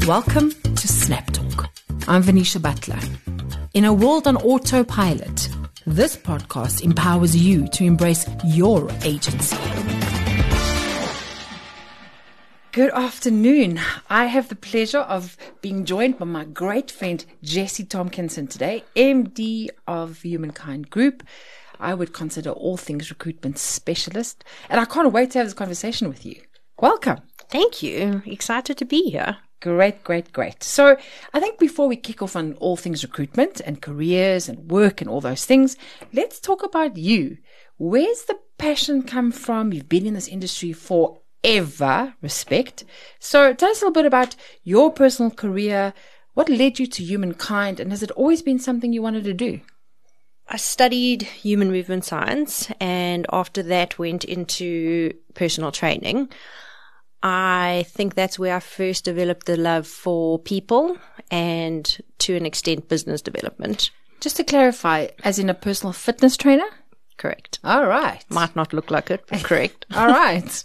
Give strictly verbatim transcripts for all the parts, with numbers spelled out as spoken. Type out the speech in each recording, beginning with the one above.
Welcome to Snap Talk. I'm Venetia Butler. In a world on autopilot, this podcast empowers you to embrace your agency. Good afternoon. I have the pleasure of being joined by my great friend Jessie Tomkinson today, M D of Humankind Group. I would consider all things recruitment specialist, and I can't wait to have this conversation with you. Welcome. Thank you. Excited to be here. Great, great, great. So I think before we kick off on all things recruitment and careers and work and all those things, let's talk about you. Where's the passion come from? You've been in this industry forever, respect. So tell us a little bit about your personal career. What led you to Humankind, and has it always been something you wanted to do? I studied human movement science, and after that went into personal training. I think that's where I first developed the love for people and, to an extent, business development. Just to clarify, as in a personal fitness trainer? Correct. All right. Might not look like it, but correct. All right.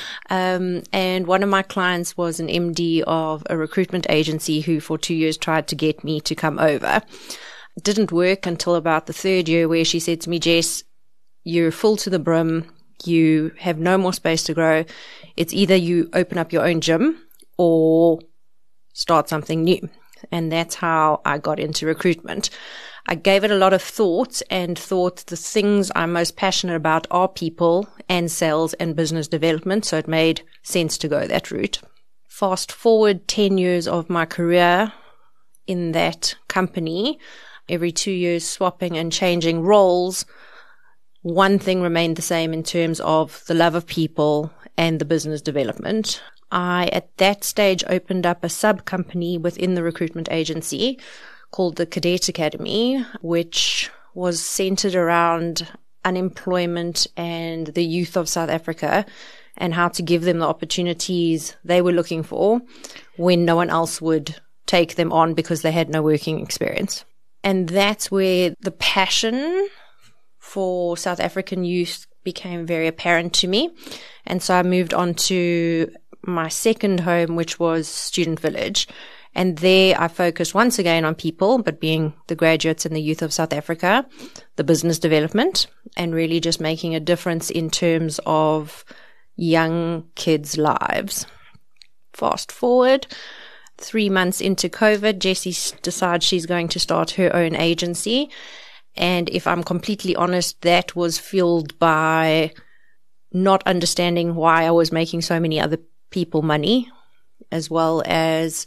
um, and one of my clients was an M D of a recruitment agency who for two years tried to get me to come over. It didn't work until about the third year, where she said to me, Jess, you're full to the brim. You have no more space to grow. It's either you open up your own gym or start something new. And that's how I got into recruitment. I gave it a lot of thought and thought the things I'm most passionate about are people and sales and business development. So it made sense to go that route. Fast forward ten years of my career in that company, every two years swapping and changing roles. One thing remained the same in terms of the love of people and the business development. I, at that stage, opened up a sub-company within the recruitment agency called the Cadet Academy, which was centered around unemployment and the youth of South Africa and how to give them the opportunities they were looking for when no one else would take them on because they had no working experience. And that's where the passion for South African youth became very apparent to me. And so I moved on to my second home, which was Student Village. And there I focused once again on people, but being the graduates and the youth of South Africa, the business development, and really just making a difference in terms of young kids' lives. Fast forward, three months into COVID, Jessie decides she's going to start her own agency. And if I'm completely honest, that was fueled by not understanding why I was making so many other people money, as well as,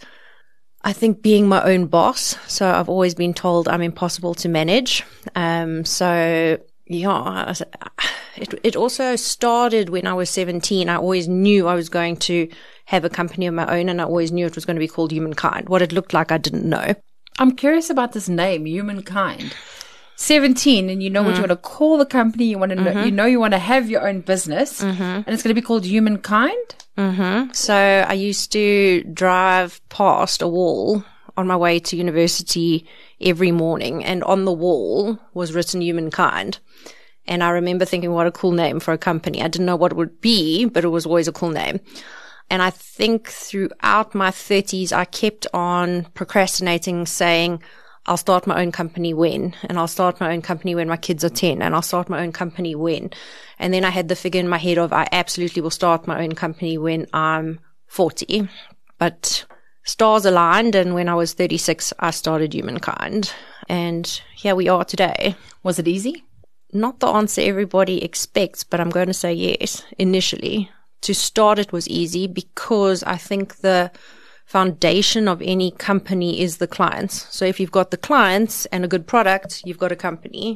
I think, being my own boss. So I've always been told I'm impossible to manage. Um, so, yeah, it, it also started when I was seventeen. I always knew I was going to have a company of my own, and I always knew it was going to be called Humankind. What it looked like, I didn't know. I'm curious about this name, Humankind. seventeen, and you know mm. what you want to call the company, you want to know, mm-hmm. you know you want to have your own business, mm-hmm. and it's going to be called Humankind. Mm-hmm. So I used to drive past a wall on my way to university every morning, and on the wall was written Humankind. And I remember thinking, what a cool name for a company. I didn't know what it would be, but it was always a cool name. And I think throughout my thirties, I kept on procrastinating, saying, I'll start my own company when, and I'll start my own company when my kids are ten, and I'll start my own company when. And then I had the figure in my head of I absolutely will start my own company when I'm forty. But stars aligned, and when I was thirty-six, I started Humankind. And here we are today. Was it easy? Not the answer everybody expects, but I'm going to say yes, initially. To start it was easy because I think the foundation of any company is the clients. So if you've got the clients and a good product, you've got a company.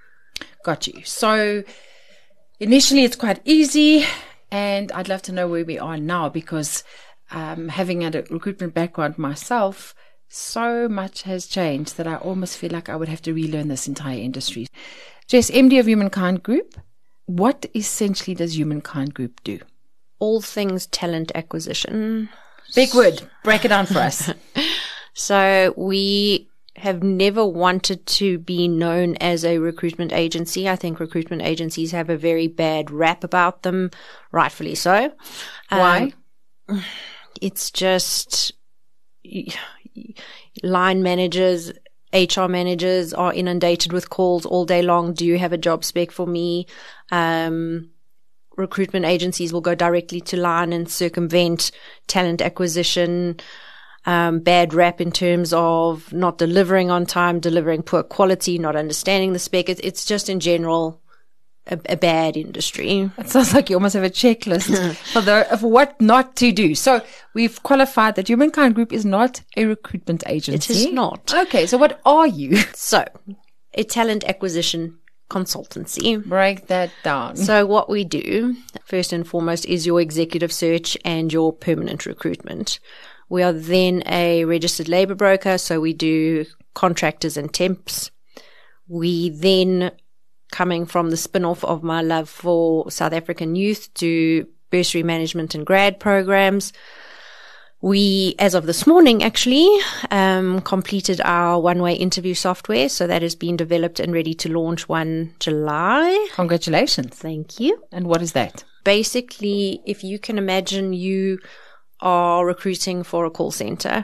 Got you. So initially it's quite easy, and I'd love to know where we are now, because um, having a recruitment background myself, so much has changed that I almost feel like I would have to relearn this entire industry. Jess, M D of Humankind Group, what essentially does Humankind Group do? All things talent acquisition. Big word. Break it down for us. So we have never wanted to be known as a recruitment agency. I think recruitment agencies have a very bad rap about them, rightfully so. Why? Um, it's just, line managers, H R managers are inundated with calls all day long. Do you have a job spec for me? Um, recruitment agencies will go directly to line and circumvent talent acquisition. Um, bad rap in terms of not delivering on time, delivering poor quality, not understanding the spec. It, it's just in general a, a bad industry. It sounds like you almost have a checklist for the of what not to do. So we've qualified that Humankind Group is not a recruitment agency. It is not. Okay, so what are you? So, a talent acquisition consultancy. Break that down. So what we do, first and foremost, is your executive search and your permanent recruitment. We are then a registered labor broker, so we do contractors and temps. We then, coming from the spin-off of my love for South African youth, do bursary management and grad programs. We, as of this morning, actually, um, completed our one-way interview software. So that has been developed and ready to launch first of July. Congratulations. Thank you. And what is that? Basically, if you can imagine you are recruiting for a call center,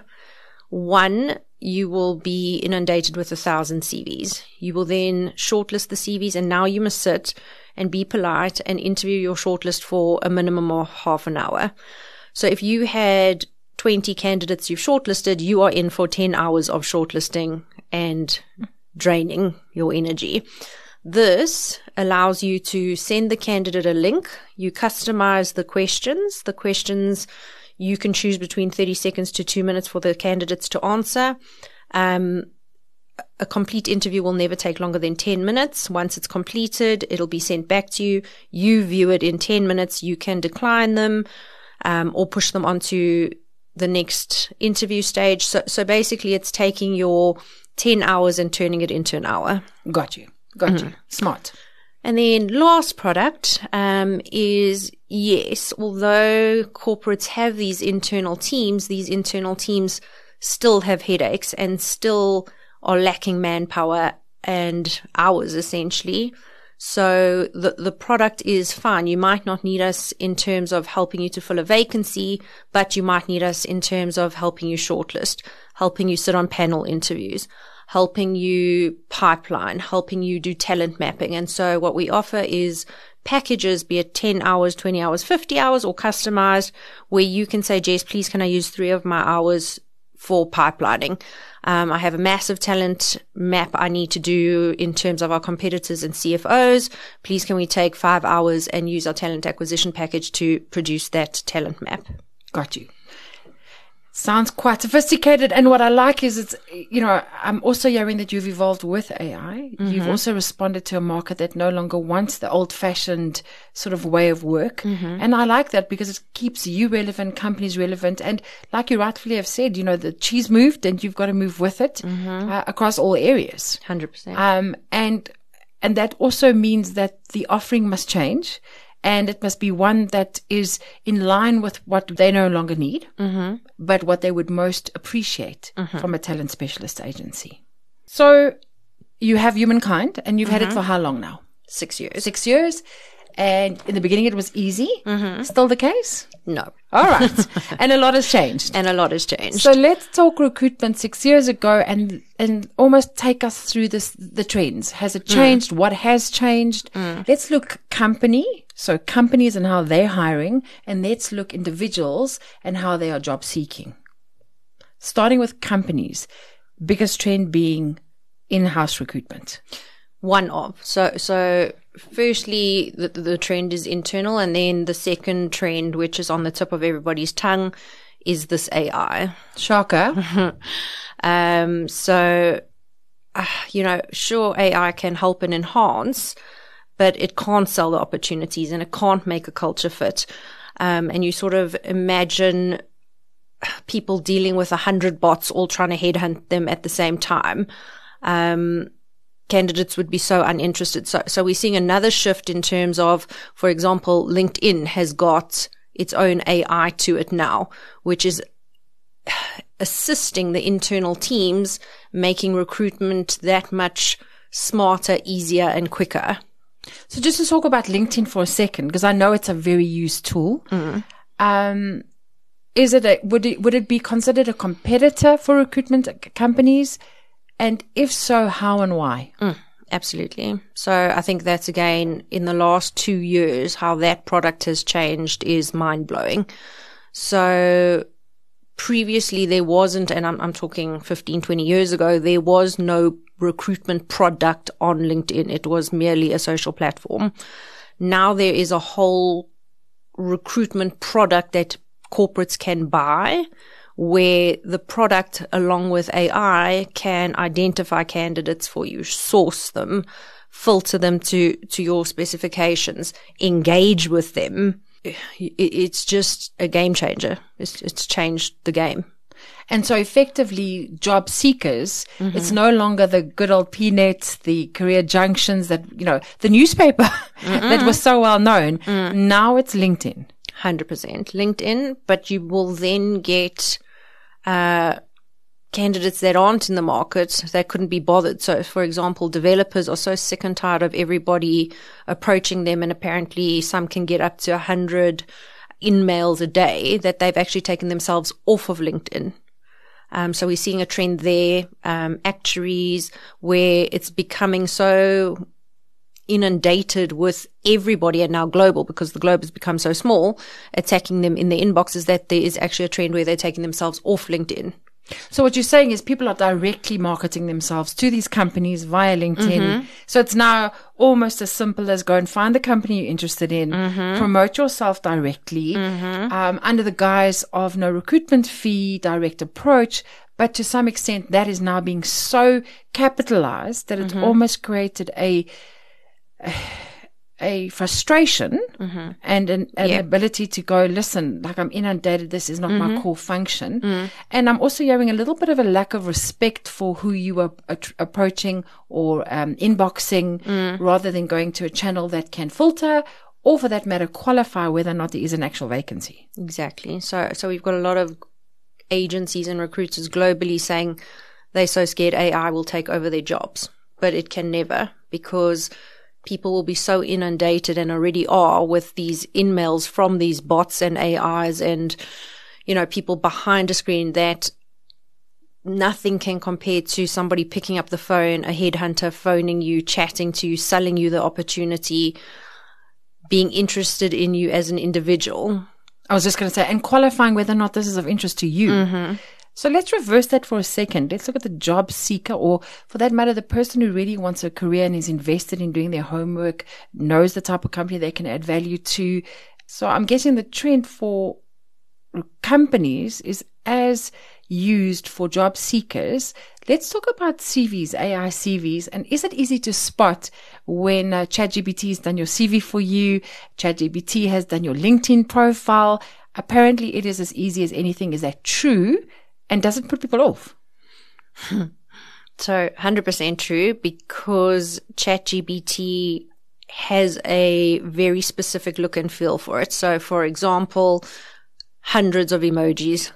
one, you will be inundated with a thousand C Vs. You will then shortlist the C Vs, and now you must sit and be polite and interview your shortlist for a minimum of half an hour. So if you had twenty candidates you've shortlisted, you are in for ten hours of shortlisting and draining your energy. This allows you to send the candidate a link. You customize the questions. The questions you can choose between thirty seconds to two minutes for the candidates to answer. Um, a complete interview will never take longer than ten minutes. Once it's completed, it'll be sent back to you. You view it in ten minutes. You can decline them, um, or push them onto the next interview stage. So, so basically it's taking your ten hours and turning it into an hour. Got you. Got mm-hmm. you. Smart. And then last product um, is, yes, although corporates have these internal teams, these internal teams still have headaches and still are lacking manpower and hours, essentially. So the the product is fine. You might not need us in terms of helping you to fill a vacancy, but you might need us in terms of helping you shortlist, helping you sit on panel interviews, helping you pipeline, helping you do talent mapping. And so what we offer is packages, be it ten hours, twenty hours, fifty hours, or customized, where you can say, Jess, please can I use three of my hours for pipelining? Um, I have a massive talent map I need to do in terms of our competitors and C F Os. Please can we take five hours and use our talent acquisition package to produce that talent map? Got you. Sounds quite sophisticated. And what I like is it's, you know, I'm also hearing that you've evolved with A I. Mm-hmm. You've also responded to a market that no longer wants the old fashioned sort of way of work. Mm-hmm. And I like that because it keeps you relevant, companies relevant. And like you rightfully have said, you know, the cheese moved and you've got to move with it mm-hmm. uh, across all areas. one hundred percent. Um, and, and that also means that the offering must change. And it must be one that is in line with what they no longer need, mm-hmm. but what they would most appreciate mm-hmm. from a talent specialist agency. So you have Humankind, and you've mm-hmm. had it for how long now? Six years. Six years. And in the beginning, it was easy. Mm-hmm. Still the case? No. All right. And a lot has changed. And a lot has changed. So let's talk recruitment six years ago and and almost take us through this the trends. Has it changed? Mm. What has changed? Mm. Let's look company. So companies and how they're hiring. And let's look individuals and how they are job seeking. Starting with companies. Biggest trend being in-house recruitment. One of. So, so firstly, the, the trend is internal. And then the second trend, which is on the tip of everybody's tongue, is this A I. Shocker. um, so, uh, you know, sure, A I can help and enhance, but it can't sell the opportunities and it can't make a culture fit. Um, and you sort of imagine people dealing with a hundred bots all trying to headhunt them at the same time. Um, candidates would be so uninterested. So, so we're seeing another shift in terms of, for example, LinkedIn has got its own A I to it now, which is assisting the internal teams, making recruitment that much smarter, easier, and quicker. So just to talk about LinkedIn for a second, because I know it's a very used tool. Mm. Um, is it a, would it, would it be considered a competitor for recruitment c- companies? And if so, how and why? Mm, absolutely. So I think that's, again, in the last two years, how that product has changed is mind-blowing. So previously there wasn't, and I'm, I'm talking fifteen, twenty years ago, there was no recruitment product on LinkedIn. It was merely a social platform. Now there is a whole recruitment product that corporates can buy, where the product, along with A I, can identify candidates for you, source them, filter them to, to your specifications, engage with them. It's just a game changer. It's, it's changed the game. And so effectively, job seekers, mm-hmm. it's no longer the good old P net, the career junctions that, you know, the newspaper that was so well known. Mm. Now it's LinkedIn. one hundred percent LinkedIn, but you will then get uh candidates that aren't in the market, that couldn't be bothered. So, for example, developers are so sick and tired of everybody approaching them, and apparently some can get up to one hundred in-mails a day, that they've actually taken themselves off of LinkedIn. Um, so we're seeing a trend there, um, actuaries, where it's becoming so inundated with everybody, and now global, because the globe has become so small, attacking them in their inboxes, that there is actually a trend where they're taking themselves off LinkedIn. So what you're saying is people are directly marketing themselves to these companies via LinkedIn. Mm-hmm. So it's now almost as simple as go and find the company you're interested in, mm-hmm. promote yourself directly, mm-hmm. um, under the guise of no recruitment fee, direct approach. But to some extent, that is now being so capitalized that it's mm-hmm. almost created a a frustration mm-hmm. and an, an yep. ability to go, listen, like I'm inundated, this is not mm-hmm. my core function. Mm. And I'm also hearing a little bit of a lack of respect for who you are at- approaching or um, inboxing, mm. rather than going to a channel that can filter, or for that matter, qualify whether or not there is an actual vacancy. Exactly. So, so we've got a lot of agencies and recruiters globally saying they're so scared A I will take over their jobs, but it can never, because people will be so inundated, and already are, with these in-mails from these bots and A Is and, you know, people behind a screen, that nothing can compare to somebody picking up the phone, a headhunter phoning you, chatting to you, selling you the opportunity, being interested in you as an individual. I was just going to say, and qualifying whether or not this is of interest to you. Mm-hmm. So let's reverse that for a second. Let's look at the job seeker, or for that matter, the person who really wants a career and is invested in doing their homework, knows the type of company they can add value to. So I'm guessing the trend for companies is as used for job seekers. Let's talk about C Vs, A I C Vs. And is it easy to spot when uh, ChatGPT has done your C V for you, ChatGPT has done your LinkedIn profile? Apparently it is as easy as anything. Is that true? And does it put people off? So one hundred percent true, because ChatGPT has a very specific look and feel for it. So, for example, hundreds of emojis,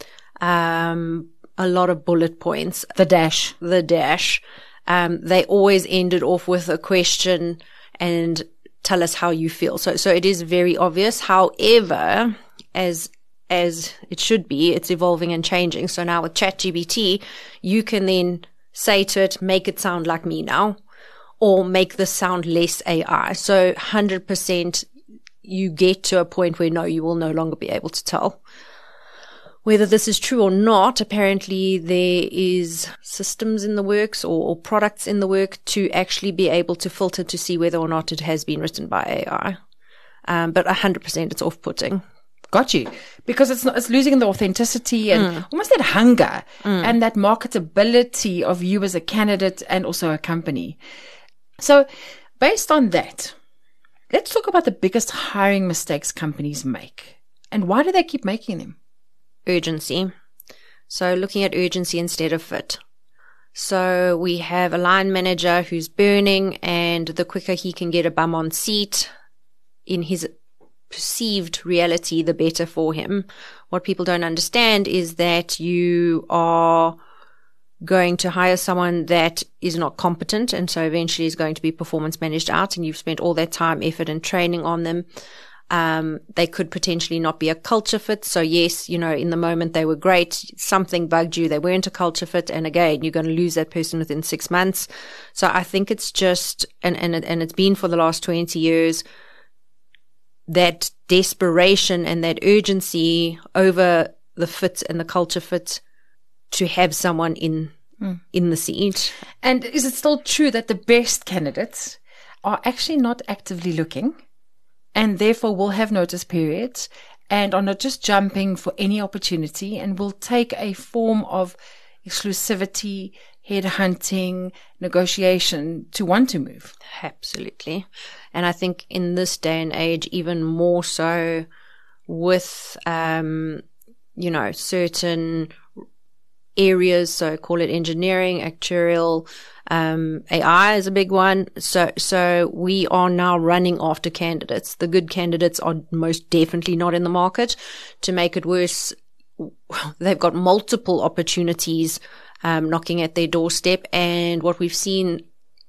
um, a lot of bullet points. The dash. The dash. Um, they always ended off with a question and tell us how you feel. So, so it is very obvious. However, as as it should be, it's evolving and changing. So now with ChatGPT, you can then say to it, make it sound like me now, or make this sound less A I. So one hundred percent you get to a point where no, you will no longer be able to tell. Whether this is true or not, apparently there is systems in the works, or, or products in the work, to actually be able to filter to see whether or not it has been written by A I. Um, but one hundred percent it's off-putting. Got you. Because it's not, it's losing the authenticity and mm. almost that hunger mm. and that marketability of you as a candidate and also a company. So based on that, let's talk about the biggest hiring mistakes companies make. And why do they keep making them? Urgency. So looking at urgency instead of fit. So we have a line manager who's burning, and the quicker he can get a bum on seat in his perceived reality, the better for him. What people don't understand is that you are going to hire someone that is not competent, and so eventually is going to be performance managed out, and you've spent all that time, effort, and training on them. Um, they could potentially not be a culture fit. So yes, you know, in the moment they were great. Something bugged you. They weren't a culture fit. And again, you're going to lose that person within six months. So I think it's just, and, and, and it's been for the last twenty years, that desperation and that urgency over the fit and the culture fit to have someone in, mm. in the seat. And is it still true that the best candidates are actually not actively looking, and therefore will have notice periods and are not just jumping for any opportunity, and will take a form of exclusivity, headhunting, negotiation to want to move? Absolutely. And I think in this day and age, even more so with, um, you know, certain areas, so call it engineering, actuarial, um, A I is a big one. So, so we are now running after candidates. The good candidates are most definitely not in the market. To make it worse, they've got multiple opportunities, um, knocking at their doorstep. And what we've seen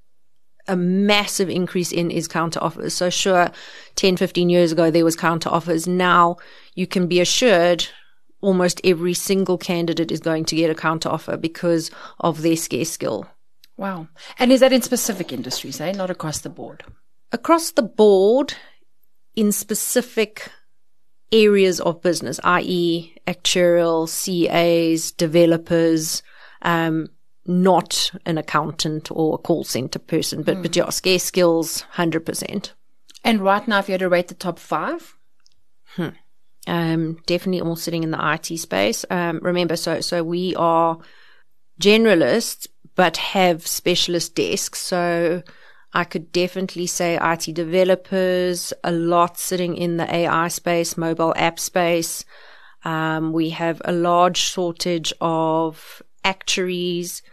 a massive increase in is counter offers. So sure, ten, fifteen years ago, there was counter offers. Now you can be assured almost every single candidate is going to get a counter offer because of their scarce skill. Wow. And is that in specific industries, eh? Not across the board? Across the board, in specific areas of business, that is actuarial, C As, developers, um, not an accountant or a call center person, but, mm. but yeah, scarce skills, one hundred percent. And right now, if you had to rate the top five? Hmm. Um, definitely all sitting in the I T space. Um, remember, so, so we are generalists, but have specialist desks. So I could definitely say I T developers, a lot sitting in the A I space, mobile app space. Um, we have a large shortage of actuaries,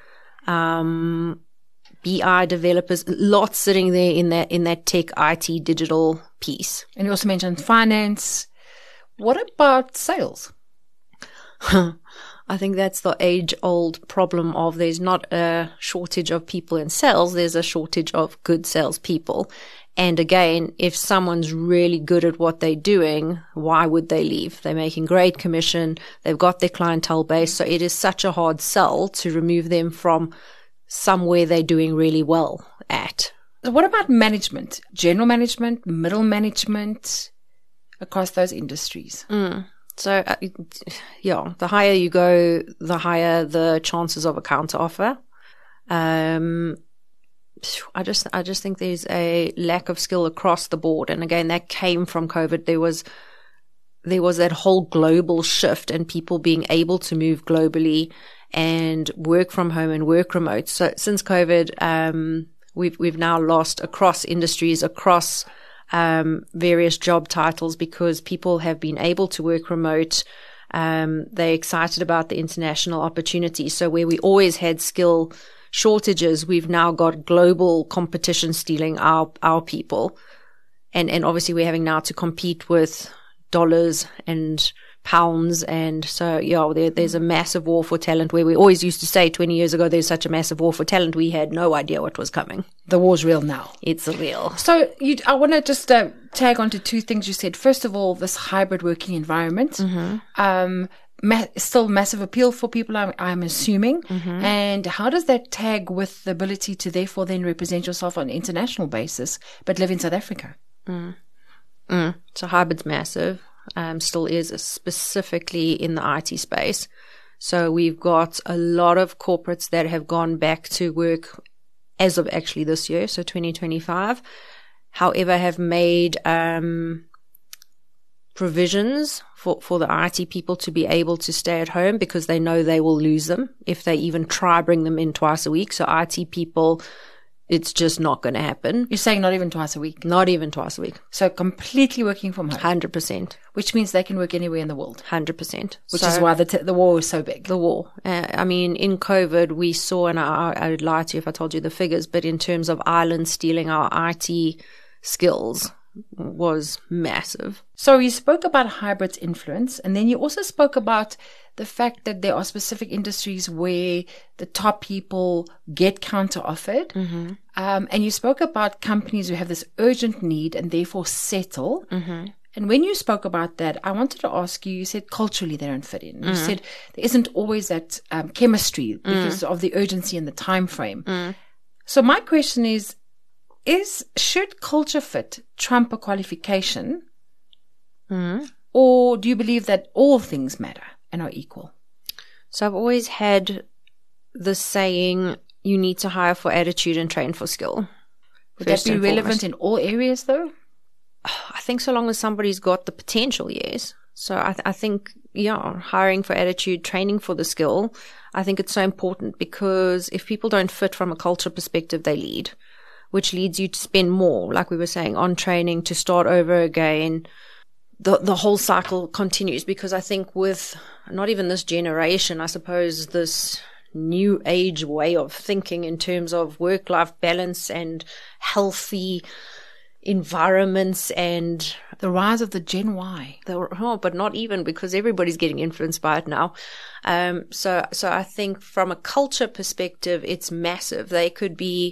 um, B I developers, lots sitting there in that, in that tech I T digital piece. And you also mentioned finance. What about sales? I think that's the age-old problem of there's not a shortage of people in sales, there's a shortage of good salespeople. And again, if someone's really good at what they're doing, why would they leave? They're making great commission, they've got their clientele base, so it is such a hard sell to remove them from somewhere they're doing really well at. What about management? General management, middle management, across those industries? Mm. So, uh, yeah, the higher you go, the higher the chances of a counter offer. Um, I just, I just think there's a lack of skill across the board. And again, that came from COVID. There was, there was that whole global shift and people being able to move globally and work from home and work remote. So since COVID, um, we've, we've now lost across industries, across Um, various job titles because people have been able to work remote. Um, they're excited about the international opportunities. So where we always had skill shortages, we've now got global competition stealing our, our people. And, and obviously we're having now to compete with dollars and pounds. And so, yeah, there, there's a massive war for talent where we always used to say twenty years ago, there's such a massive war for talent. We had no idea what was coming. The war's real now. It's real. So you, I want to just uh, tag on to two things you said. First of all, this hybrid working environment, mm-hmm. um, ma- still massive appeal for people, I'm, I'm assuming. Mm-hmm. And how does that tag with the ability to therefore then represent yourself on an international basis, but live in South Africa? Mm. Mm. So hybrid's massive. Um, still is, specifically in the I T space. So we've got a lot of corporates that have gone back to work as of actually this year, so twenty twenty-five. However, have made um, provisions for, for the I T people to be able to stay at home because they know they will lose them if they even try bring them in twice a week. So I T people, it's just not going to happen. You're saying not even twice a week? Not even twice a week. So completely working from home? one hundred percent. Which means they can work anywhere in the world? one hundred percent. Which so, is why the t- the war is so big. The war. Uh, I mean, in COVID, we saw, and I, I would lie to you if I told you the figures, but in terms of Ireland stealing our I T skills was massive. So you spoke about hybrid's influence, and then you also spoke about the fact that there are specific industries where the top people get counter-offered. Mm-hmm. Um, and you spoke about companies who have this urgent need and therefore settle. Mm-hmm. And when you spoke about that, I wanted to ask you, you said culturally they don't fit in. You Mm. said there isn't always that um, chemistry because mm. of the urgency and the time frame. Mm. So my question is, is should culture fit trump a qualification? Mm. Or do you believe that all things matter and are equal? So I've always had the saying, you need to hire for attitude and train for skill. Would that be relevant in all areas, though? I think so long as somebody's got the potential, yes. So I, th- I think, yeah, hiring for attitude, training for the skill, I think it's so important because if people don't fit from a culture perspective, they lead, which leads you to spend more, like we were saying, on training, to start over again. The the whole cycle continues because I think with not even this generation, I suppose this new age way of thinking in terms of work-life balance and healthy environments and the rise of the Gen Y. The, oh, but not even, because everybody's getting influenced by it now. Um, so, so I think from a culture perspective, it's massive. They could be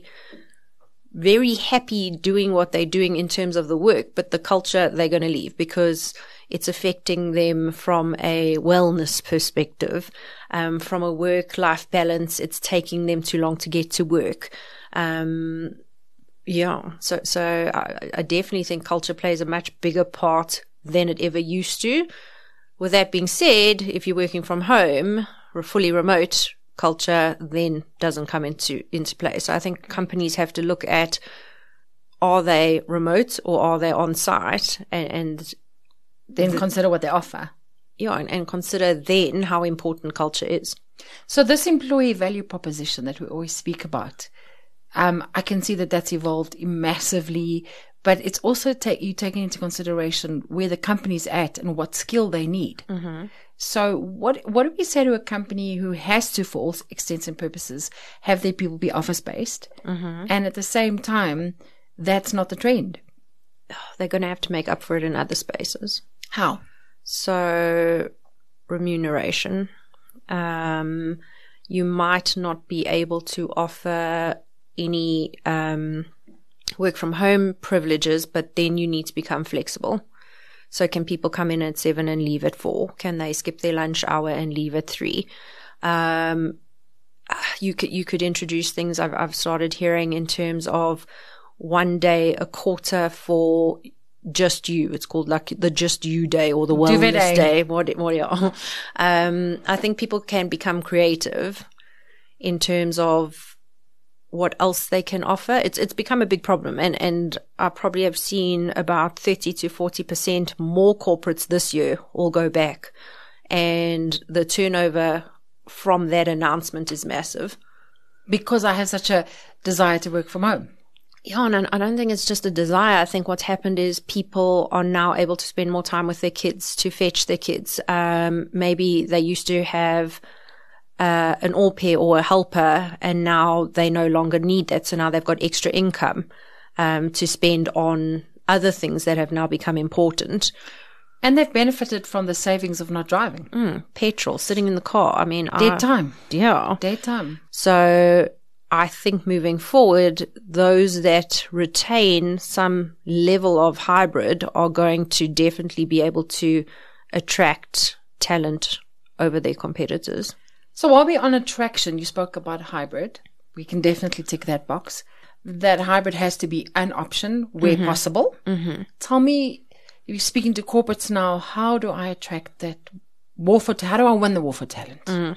very happy doing what they're doing in terms of the work, but the culture they're going to leave because it's affecting them from a wellness perspective. Um, from a work-life balance, it's taking them too long to get to work. Um, yeah, so so I, I definitely think culture plays a much bigger part than it ever used to. With that being said, if you're working from home or fully remote, culture then doesn't come into into play. So I think companies have to look at, are they remote or are they on site, and, and then the, consider what they offer. Yeah, and, and consider then how important culture is. So this employee value proposition that we always speak about, um, I can see that that's evolved massively, but it's also take, you taking into consideration where the company's at and what skill they need. Mm-hmm. So what what do we say to a company who has to, for all extents and purposes, have their people be office-based, mm-hmm. and at the same time, that's not the trend? They're going to have to make up for it in other spaces. How? So remuneration. Um, you might not be able to offer any um, work from home privileges, but then you need to become flexible. So can people come in at seven and leave at four? Can they skip their lunch hour and leave at three? Um, you could you could introduce things I've I've started hearing in terms of one day a quarter for just you. It's called like the Just You Day or the Wellness Day. day. What what yeah. Um, I think people can become creative in terms of what else they can offer. It's it's become a big problem, and and I probably have seen about thirty to forty percent more corporates this year all go back, and the turnover from that announcement is massive. Because I have such a desire to work from home. Yeah, and I don't think it's just a desire. I think what's happened is people are now able to spend more time with their kids, to fetch their kids. Um, maybe they used to have Uh, an au pair or a helper, and now they no longer need that. So now they've got extra income um, to spend on other things that have now become important. And they've benefited from the savings of not driving. Mm, petrol, sitting in the car. I mean, dead I, time. Yeah. Dead time. So I think moving forward, those that retain some level of hybrid are going to definitely be able to attract talent over their competitors. So while we're on attraction, you spoke about hybrid. We can definitely tick that box. That hybrid has to be an option where mm-hmm. possible. Mm-hmm. Tell me, you're speaking to corporates now, how do I attract that war for, how do I win the war for talent? Mm.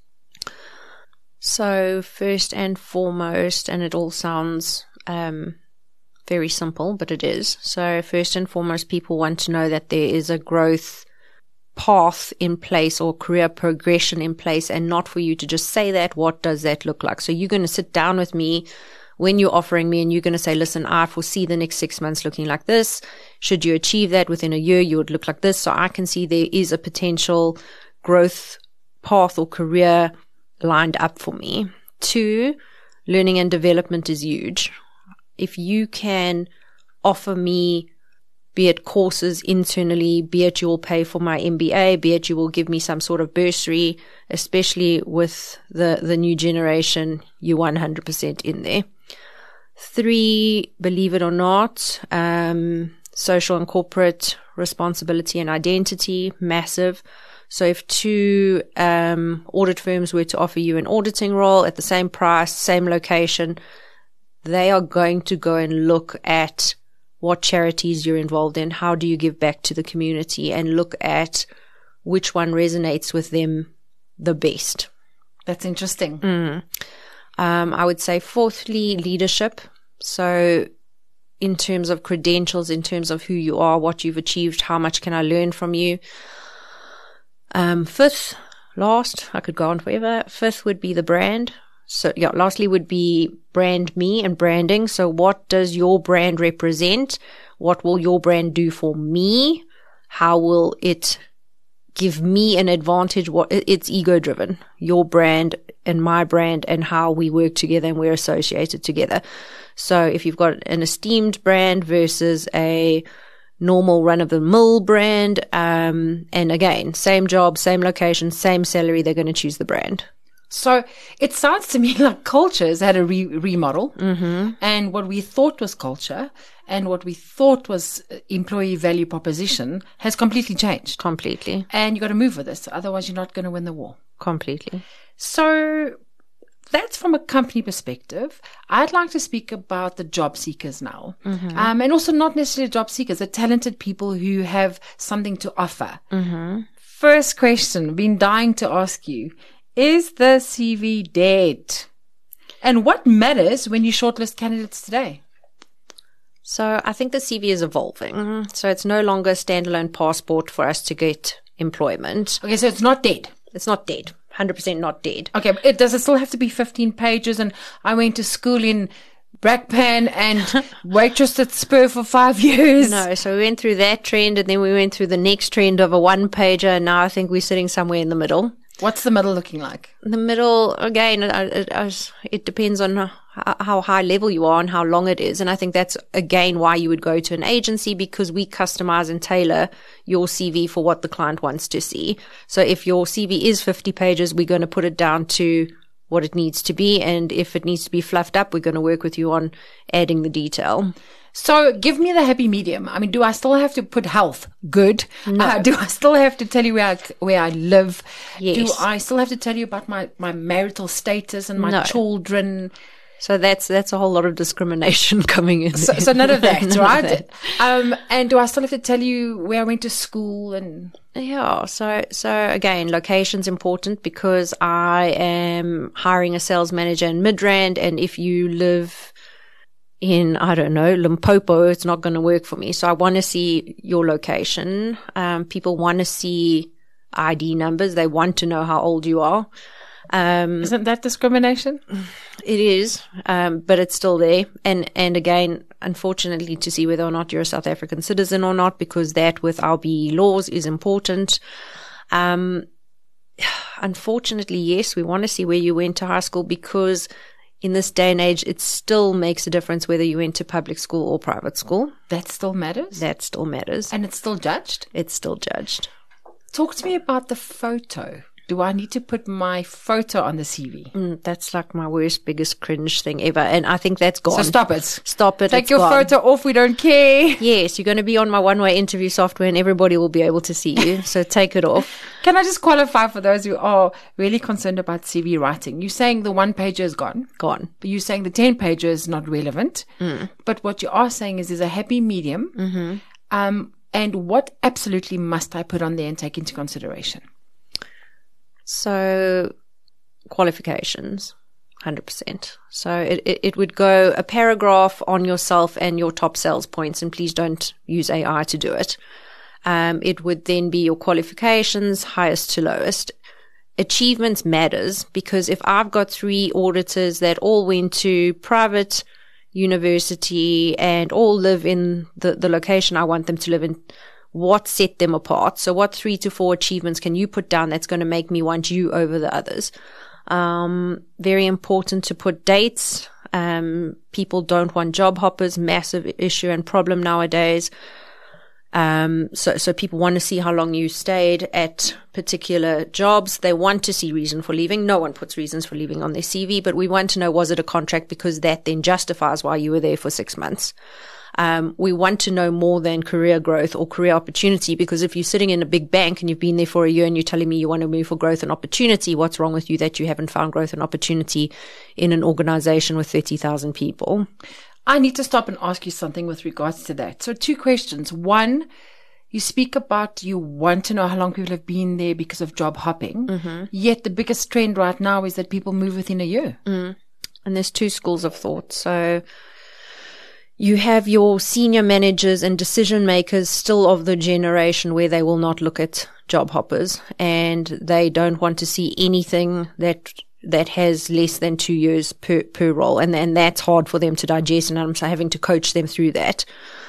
So first and foremost, and it all sounds um, very simple, but it is. So first and foremost, people want to know that there is a growth path in place or career progression in place, and not for you to just say that. What does that look like? So you're going to sit down with me when you're offering me, and you're going to say, listen, I foresee the next six months looking like this. Should you achieve that within a year, you would look like this. So I can see there is a potential growth path or career lined up for me. Two, learning and development is huge. If you can offer me, be it courses internally, be it you will pay for my M B A, be it you will give me some sort of bursary, especially with the, the new generation, you're one hundred percent in there. Three, believe it or not, um, social and corporate responsibility and identity, massive. So if two um, audit firms were to offer you an auditing role at the same price, same location, they are going to go and look at what charities you're involved in, how do you give back to the community, and look at which one resonates with them the best. That's interesting. Mm. Um, I would say fourthly, leadership. So in terms of credentials, in terms of who you are, what you've achieved, how much can I learn from you? Um, fifth, last, I could go on forever. Fifth would be the brand. So yeah, lastly would be brand me and branding. So what does your brand represent? What will your brand do for me? How will it give me an advantage? What it's ego driven, your brand and my brand, and how we work together and we're associated together. So if you've got an esteemed brand versus a normal run-of-the-mill brand, um, and again, same job, same location, same salary, they're going to choose the brand. So it sounds to me like culture has had a re- remodel, Mm-hmm. and what we thought was culture and what we thought was employee value proposition has completely changed. Completely. And you've got to move with this, otherwise you're not going to win the war. Completely. So that's from a company perspective. I'd like to speak about the job seekers now. Mm-hmm. Um, and also not necessarily job seekers, the talented people who have something to offer. Mm-hmm. First question, been dying to ask you, is the C V dead? And what matters when you shortlist candidates today? So I think the C V is evolving. So it's no longer a standalone passport for us to get employment. Okay, so it's not dead. It's not dead. one hundred percent not dead. Okay, but it, does it still have to be fifteen pages and I went to school in Brakpan and waitressed at Spur for five years? No, so we went through that trend and then we went through the next trend of a one-pager, and now I think we're sitting somewhere in the middle. What's the middle looking like? The middle, again, it, it, it depends on how high level you are and how long it is. And I think that's, again, why you would go to an agency, because we customize and tailor your C V for what the client wants to see. So if your C V is fifty pages, we're going to put it down to what it needs to be. And if it needs to be fluffed up, we're going to work with you on adding the detail. So give me the happy medium. I mean, do I still have to put health? Good. No. Uh, do I still have to tell you where I, where I live? Yes. Do I still have to tell you about my, my marital status and my No. children? So that's that's a whole lot of discrimination coming in. So, so none of that, None of right? that. Um, and do I still have to tell you where I went to school? And Yeah. So, so again, location's important, because I am hiring a sales manager in Midrand, and if you live in, I don't know, Limpopo, it's not going to work for me. So I want to see your location. Um, people want to see I D numbers. They want to know how old you are. Um, isn't that discrimination? It is, um, but it's still there. And, and again, unfortunately, to see whether or not you're a South African citizen or not, because that with our B E laws is important. Um, unfortunately, yes, we want to see where you went to high school, because in this day and age, it still makes a difference whether you went to public school or private school. That still matters? That still matters. And it's still judged? It's still judged. Talk to me about the photo. Do I need to put my photo on the C V? Mm, that's like my worst, biggest cringe thing ever. And I think that's gone. So stop it. Stop it. Take it's your gone. photo off. We don't care. Yes, you're going to be on my one-way interview software and everybody will be able to see you. So take it off. Can I just qualify for those who are really concerned about C V writing? You're saying the one pager is gone. Gone. But you're saying the ten pager is not relevant. Mm. But what you are saying is there's a happy medium. Mm-hmm. Um, and what absolutely must I put on there and take into consideration? So qualifications, one hundred percent. So it, it, it would go a paragraph on yourself and your top sales points, and please don't use A I to do it. Um, it would then be your qualifications, highest to lowest. Achievements matters, because if I've got three auditors that all went to private university and all live in the, the location I want them to live in, what set them apart? So what three to four achievements can you put down that's going to make me want you over the others? Um, very important to put dates. Um, people don't want job hoppers, massive issue and problem nowadays. Um, so, so people want to see how long you stayed at particular jobs. They want to see reason for leaving. No one puts reasons for leaving on their C V, but we want to know, was it a contract? Because that then justifies why you were there for six months. Um, we want to know more than career growth or career opportunity, because if you're sitting in a big bank and you've been there for a year and you're telling me you want to move for growth and opportunity, what's wrong with you that you haven't found growth and opportunity in an organization with thirty thousand people? I need to stop and ask you something with regards to that. So two questions. One, you speak about you want to know how long people have been there because of job hopping. Mm-hmm. Yet the biggest trend right now is that people move within a year. Mm. And there's two schools of thought. So you have your senior managers and decision makers still of the generation where they will not look at job hoppers, and they don't want to see anything that that has less than two years per, per role. And, and that's hard for them to digest. And I'm having to coach them through that.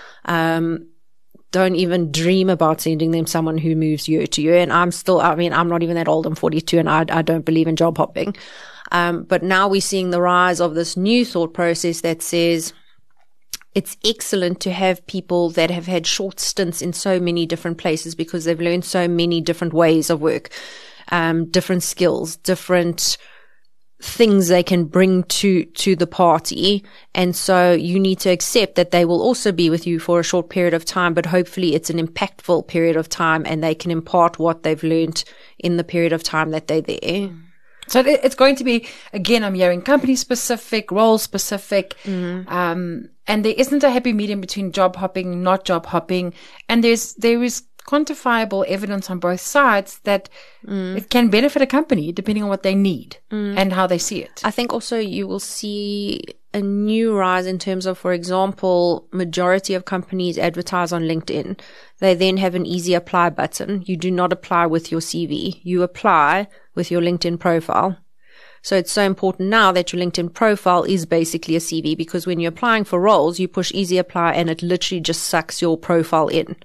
Um, don't even dream about sending them someone who moves year to year. And I'm still, I mean, I'm not even that old. I'm forty-two and I, I don't believe in job hopping. Um, but now we're seeing the rise of this new thought process that says it's excellent to have people that have had short stints in so many different places because they've learned so many different ways of work, um, different skills, different things they can bring to, to the party. And so you need to accept that they will also be with you for a short period of time, but hopefully it's an impactful period of time and they can impart what they've learned in the period of time that they're there. So it's going to be, again, I'm hearing company specific, role specific, mm-hmm. um, and there isn't a happy medium between job hopping, not job hopping. And there's, there is quantifiable evidence on both sides that mm. it can benefit a company depending on what they need mm. and how they see it. I think also you will see a new rise in terms of, for example, majority of companies advertise on LinkedIn. They then have an easy apply button. You do not apply with your C V. You apply with your LinkedIn profile. So it's so important now that your LinkedIn profile is basically a C V, because when you're applying for roles, you push easy apply and it literally just sucks your profile in.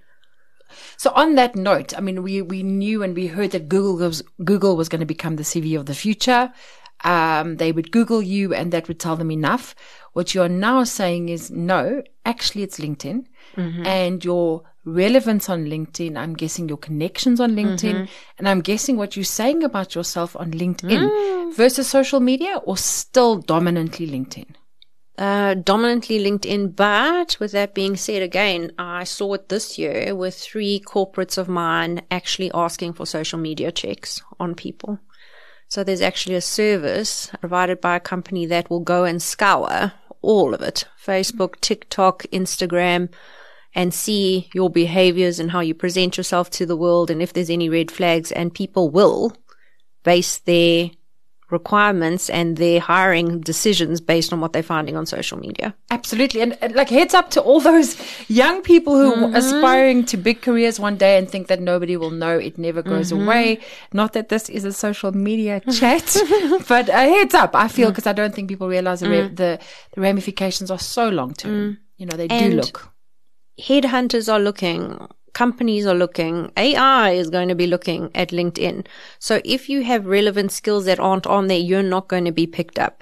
So on that note, I mean, we, we knew and we heard that Google was, Google was going to become the C V of the future. Um, they would Google you and that would tell them enough. What you're now saying is no, actually it's LinkedIn mm-hmm. and your relevance on LinkedIn. I'm guessing your connections on LinkedIn mm-hmm. and I'm guessing what you're saying about yourself on LinkedIn mm. versus social media, or still dominantly LinkedIn? Uh, dominantly LinkedIn, but with that being said, again, I saw it this year with three corporates of mine actually asking for social media checks on people. So there's actually a service provided by a company that will go and scour all of it, Facebook, TikTok, Instagram, and see your behaviors and how you present yourself to the world and if there's any red flags, and people will base their requirements and their hiring decisions based on what they're finding on social media. Absolutely. And, and like heads up to all those young people who mm-hmm. are aspiring to big careers one day and think that nobody will know. It never goes mm-hmm. away. Not that this is a social media chat, but uh, heads up, I feel, because mm. I don't think people realize the, mm. ra- the, the ramifications are so long term. Mm. You know, they and do look. Headhunters are looking. Companies are looking. A I is going to be looking at LinkedIn. So if you have relevant skills that aren't on there, you're not going to be picked up.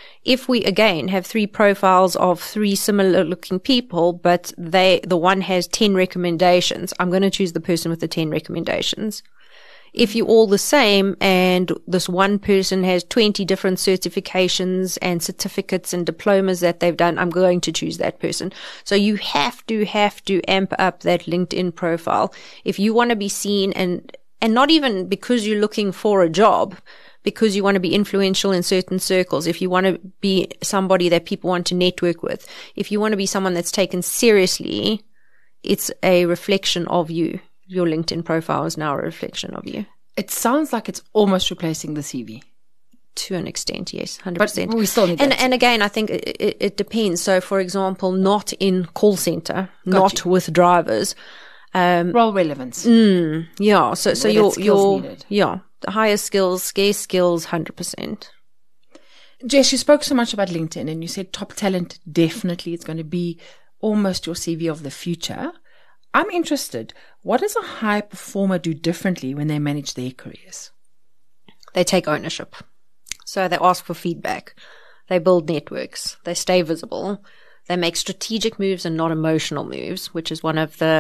If we, again, have three profiles of three similar looking people, but they, the one has ten recommendations, I'm going to choose the person with the ten recommendations. If you're all the same and this one person has twenty different certifications and certificates and diplomas that they've done, I'm going to choose that person. So you have to, have to amp up that LinkedIn profile. If you want to be seen, and, and not even because you're looking for a job, because you want to be influential in certain circles, if you want to be somebody that people want to network with, if you want to be someone that's taken seriously, it's a reflection of you. Your LinkedIn profile is now a reflection of you. It sounds like it's almost replacing the C V. To an extent, yes, one hundred percent. But we still need and, that. And again, I think it, it, it depends. So, for example, not in call center, Got not you. with drivers. Um, Role relevance. Mm, yeah. So, so your, your, needed. yeah, the higher skills, scarce skills, one hundred percent. Jess, you spoke so much about LinkedIn and you said top talent, definitely it's going to be almost your C V of the future. I'm interested. What does a high performer do differently when they manage their careers? They take ownership. So they ask for feedback. They build networks. They stay visible. They make strategic moves and not emotional moves, which is one of the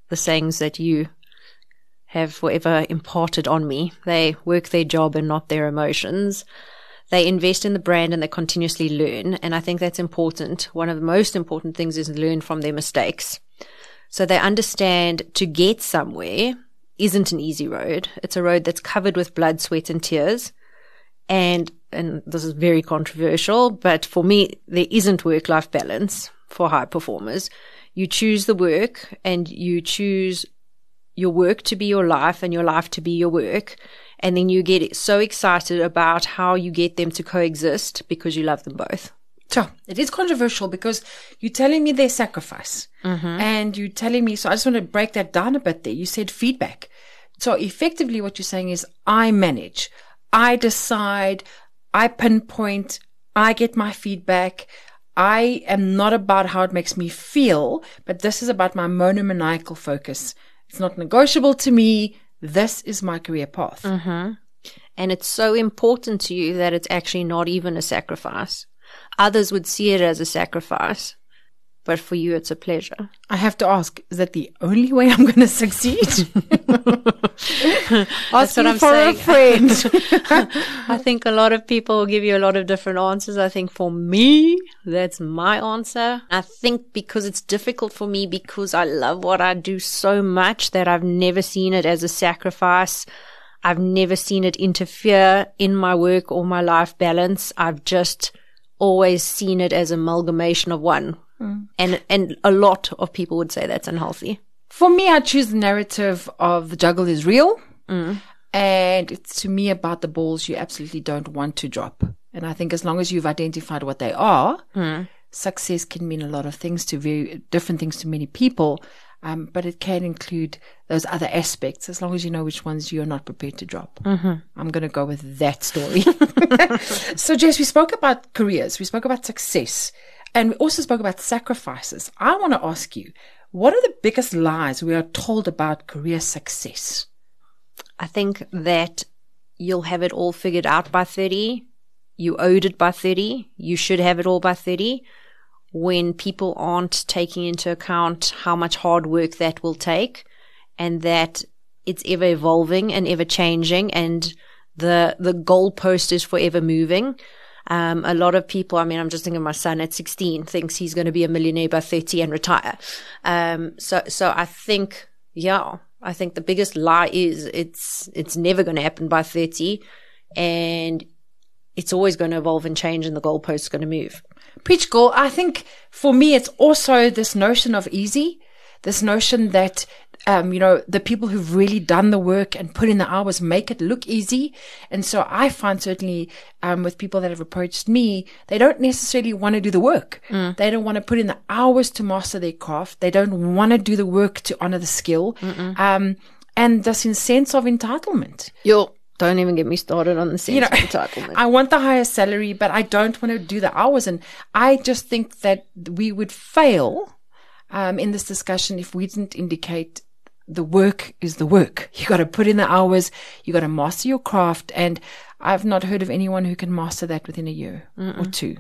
the sayings that you have forever imparted on me. They work their job and not their emotions. They invest in the brand and they continuously learn. And I think that's important. One of the most important things is learn from their mistakes. So they understand to get somewhere isn't an easy road. It's a road that's covered with blood, sweat, and tears. And, and this is very controversial, but for me, there isn't work-life balance for high performers. You choose the work and you choose your work to be your life and your life to be your work. And then you get so excited about how you get them to coexist because you love them both. So it is controversial because you're telling me their sacrifice mm-hmm. and you're telling me, so I just want to break that down a bit there. You said feedback. So effectively what you're saying is I manage, I decide, I pinpoint, I get my feedback. I am not about how it makes me feel, but this is about my monomaniacal focus. It's not negotiable to me. This is my career path. Mm-hmm. And it's so important to you that it's actually not even a sacrifice. Others would see it as a sacrifice, but for you, it's a pleasure. I have to ask, is that the only way I'm going to succeed? That's what I'm for saying. A friend. I think a lot of people will give you a lot of different answers. I think for me, that's my answer. I think because it's difficult for me because I love what I do so much that I've never seen it as a sacrifice. I've never seen it interfere in my work or my life balance. I've just always seen it as amalgamation of one. Mm. And and a lot of people would say that's unhealthy. For me, I choose the narrative of the juggle is real. Mm. And it's to me about the balls you absolutely don't want to drop. And I think as long as you've identified what they are, mm. success can mean a lot of things to very different things to many people. Um, but it can include those other aspects as long as you know which ones you're not prepared to drop. Mm-hmm. I'm going to go with that story. So, Jess, we spoke about careers. We spoke about success. And we also spoke about sacrifices. I want to ask you, what are the biggest lies we are told about career success? I think that you'll have it all figured out by thirty. You owed it by thirty. You should have it all by thirty. When people aren't taking into account how much hard work that will take and that it's ever evolving and ever changing and the the goalpost is forever moving. Um, a lot of people, I mean, I'm just thinking my son at sixteen thinks he's going to be a millionaire by thirty and retire. Um, so, so I think, yeah, I think the biggest lie is it's, it's never going to happen by thirty and it's always going to evolve and change and the goalpost is going to move. Preach, girl. I think for me, it's also this notion of easy, this notion that, um, you know, the people who've really done the work and put in the hours make it look easy. And so I find certainly, um, with people that have approached me, they don't necessarily want to do the work. Mm. They don't want to put in the hours to master their craft. They don't want to do the work to honor the skill. Mm-mm. Um, and this sense of entitlement. Yo, don't even get me started on the sense you know, of entitlement. I want the higher salary, but I don't want to do the hours. And I just think that we would fail um, in this discussion if we didn't indicate the work is the work. You got to put in the hours. You got to master your craft. And I've not heard of anyone who can master that within a year Mm-mm. or two.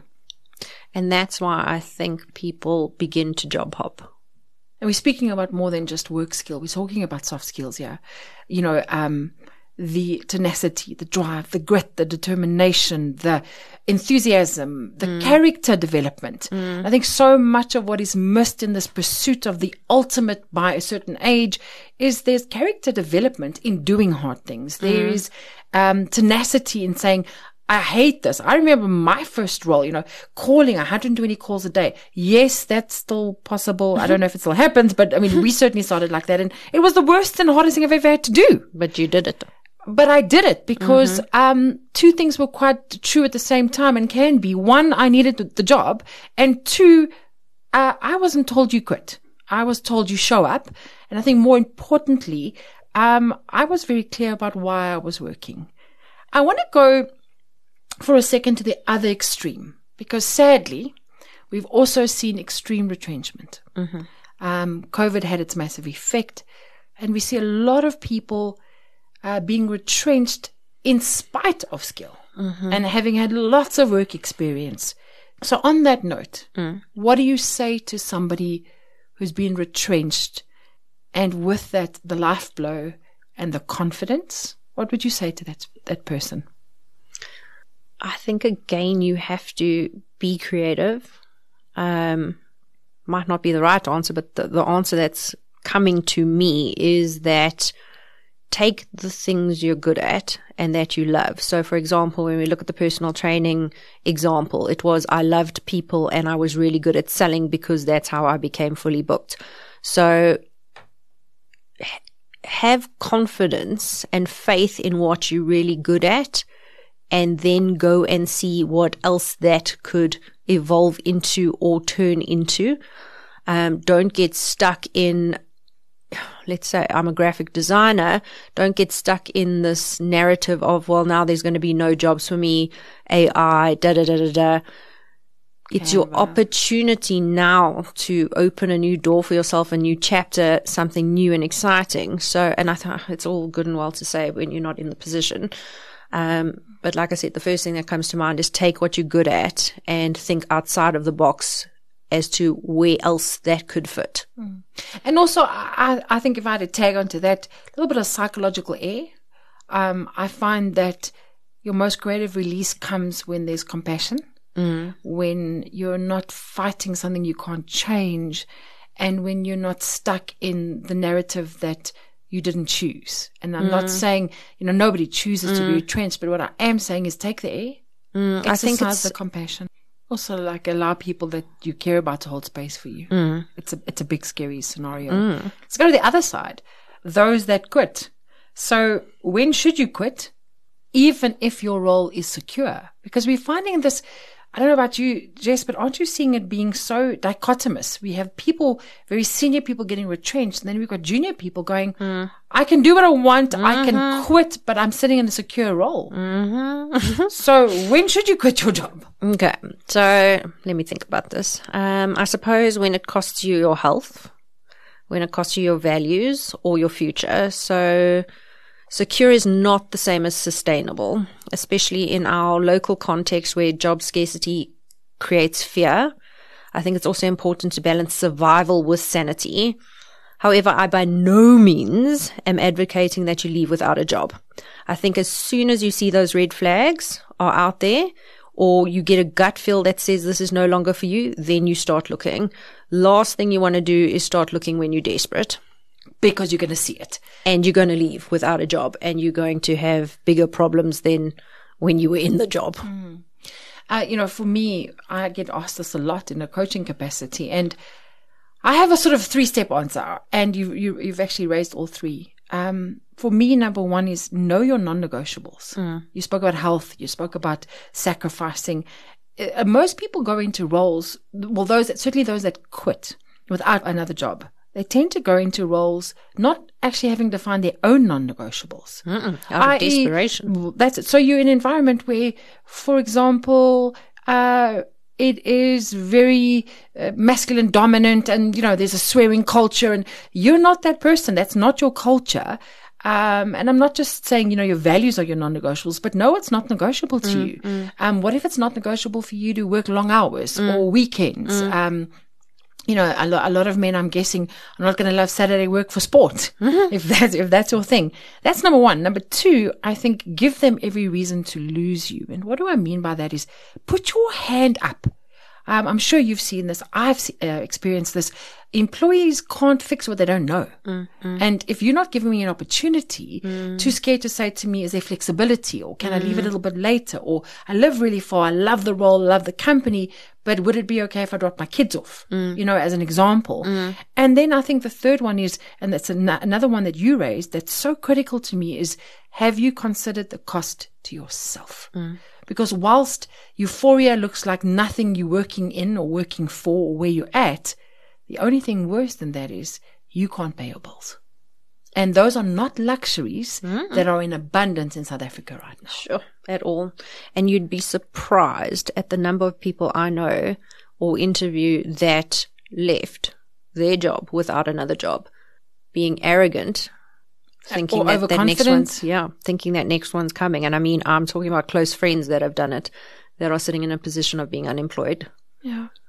And that's why I think people begin to job hop. And we're speaking about more than just work skill. We're talking about soft skills here. You know, um, the tenacity, the drive, the grit, the determination, the enthusiasm, the mm. character development. Mm. I think so much of what is missed in this pursuit of the ultimate by a certain age is there's character development in doing hard things. Mm. There is um, tenacity in saying, I hate this. I remember my first role, you know, calling one hundred twenty calls a day. Yes, that's still possible. I don't know if it still happens, but I mean, we certainly started like that. And it was the worst and hardest thing I've ever had to do. But you did it. But I did it because Mm-hmm. um two things were quite true at the same time and can be. One, I needed the job. And two, uh, I wasn't told you quit. I was told you show up. And I think more importantly, um, I was very clear about why I was working. I want to go for a second to the other extreme because sadly, we've also seen extreme retrenchment. Mm-hmm. Um, COVID had its massive effect and we see a lot of people Uh, being retrenched in spite of skill mm-hmm. and having had lots of work experience. So on that note, mm. what do you say to somebody who's been retrenched and with that, the life blow and the confidence, what would you say to that that person? I think, again, you have to be creative. Um, might not be the right answer, but the, the answer that's coming to me is that take the things you're good at and that you love. So, for example, when we look at the personal training example, it was I loved people and I was really good at selling because that's how I became fully booked. So have confidence and faith in what you're really good at, and then go and see what else that could evolve into or turn into. Um, don't get stuck in, let's say I'm a graphic designer, don't get stuck in this narrative of, well, now there's going to be no jobs for me, A I, da da da da da. It's your opportunity now to open a new door for yourself, a new chapter, something new and exciting. So, and I thought it's all good and well to say when you're not in the position. Um, but like I said, the first thing that comes to mind is take what you're good at and think outside of the box as to where else that could fit. Mm. And also, I, I think if I had to tag onto that, a little bit of psychological air. Um, I find that your most creative release comes when there's compassion, mm. when you're not fighting something you can't change, and when you're not stuck in the narrative that you didn't choose. And I'm mm. not saying, you know, nobody chooses mm. to be retrenched, but what I am saying is take the air, mm. exercise I think it's the compassion. Also, like, allow people that you care about to hold space for you. Mm. It's a it's a big, scary scenario. Mm. Let's go to the other side. Those that quit. So when should you quit, even if your role is secure? Because we're finding this, I don't know about you, Jess, but aren't you seeing it being so dichotomous? We have people, very senior people getting retrenched, and then we've got junior people going, mm. I can do what I want, mm-hmm. I can quit, but I'm sitting in a secure role. Mm-hmm. So when should you quit your job? Okay, so let me think about this. Um, I suppose when it costs you your health, when it costs you your values or your future. So secure is not the same as sustainable, especially in our local context where job scarcity creates fear. I think it's also important to balance survival with sanity. However, I by no means am advocating that you leave without a job. I think as soon as you see those red flags are out there, or you get a gut feel that says this is no longer for you, then you start looking. Last thing you want to do is start looking when you're desperate. Because you're going to see it. And you're going to leave without a job, and you're going to have bigger problems than when you were in the job. Mm. Uh, you know, for me, I get asked this a lot in a coaching capacity, and I have a sort of three-step answer, and you, you, you've actually raised all three. Um, for me, number one is know your non-negotiables. Mm. You spoke about health. You spoke about sacrificing. Uh, most people go into roles, well, those that, certainly those that quit without another job, they tend to go into roles not actually having to find their own non-negotiables. Mm-mm, out of desperation. That's it. So you're in an environment where, for example, uh, it is very uh, masculine dominant, and, you know, there's a swearing culture, and you're not that person. That's not your culture. Um, and I'm not just saying, you know, your values are your non-negotiables, but no, it's not negotiable to mm, you. Mm. Um, what if it's not negotiable for you to work long hours mm. or weekends? Mm. Um, You know, a, lo- a lot of men, I'm guessing, are not going to love Saturday work for sport, mm-hmm. if that's, if that's your thing. That's number one. Number two, I think give them every reason to lose you. And what do I mean by that is put your hand up. Um, I'm sure you've seen this. I've se- uh, experienced this. Employees can't fix what they don't know. Mm-hmm. And if you're not giving me an opportunity, mm. too scared to say to me, is there flexibility, or can mm. I leave it a little bit later? Or I live really far. I love the role, love the company, but would it be okay if I dropped my kids off? Mm. You know, as an example. Mm. And then I think the third one is, and that's an- another one that you raised that's so critical to me, is have you considered the cost to yourself? Mm. Because whilst euphoria looks like nothing you're working in or working for or where you're at, the only thing worse than that is you can't pay your bills. And those are not luxuries Mm-mm. that are in abundance in South Africa right now. Sure, at all. And you'd be surprised at the number of people I know or interview that left their job without another job, being arrogant, thinking or that, that next one's, yeah, thinking that next one's coming. And I mean, I'm talking about close friends that have done it, that are sitting in a position of being unemployed. Yeah.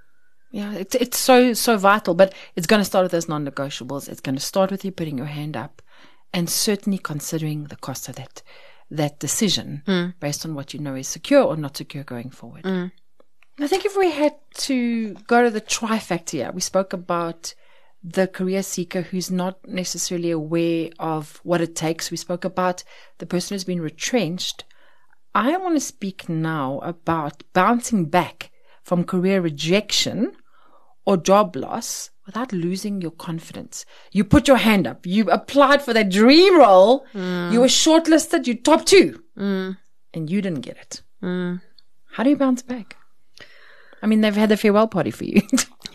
Yeah, it's it's so so vital, but it's going to start with those non-negotiables. It's going to start with you putting your hand up, and certainly considering the cost of that that decision mm. based on what you know is secure or not secure going forward. Mm. I think if we had to go to the trifecta here, we spoke about the career seeker who's not necessarily aware of what it takes. We spoke about the person who's been retrenched. I want to speak now about bouncing back from career rejection or job loss without losing your confidence. You put your hand up. You applied for that dream role. Mm. You were shortlisted. You top two. Mm. And you didn't get it. Mm. How do you bounce back? I mean, they've had a farewell party for you.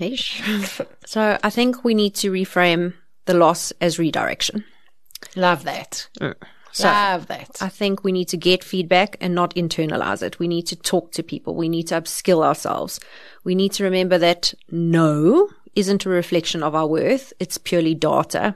So I think we need to reframe the loss as redirection. Love that. Mm. So Love that. I think we need to get feedback and not internalize it. We need to talk to people. We need to upskill ourselves. We need to remember that no isn't a reflection of our worth. It's purely data.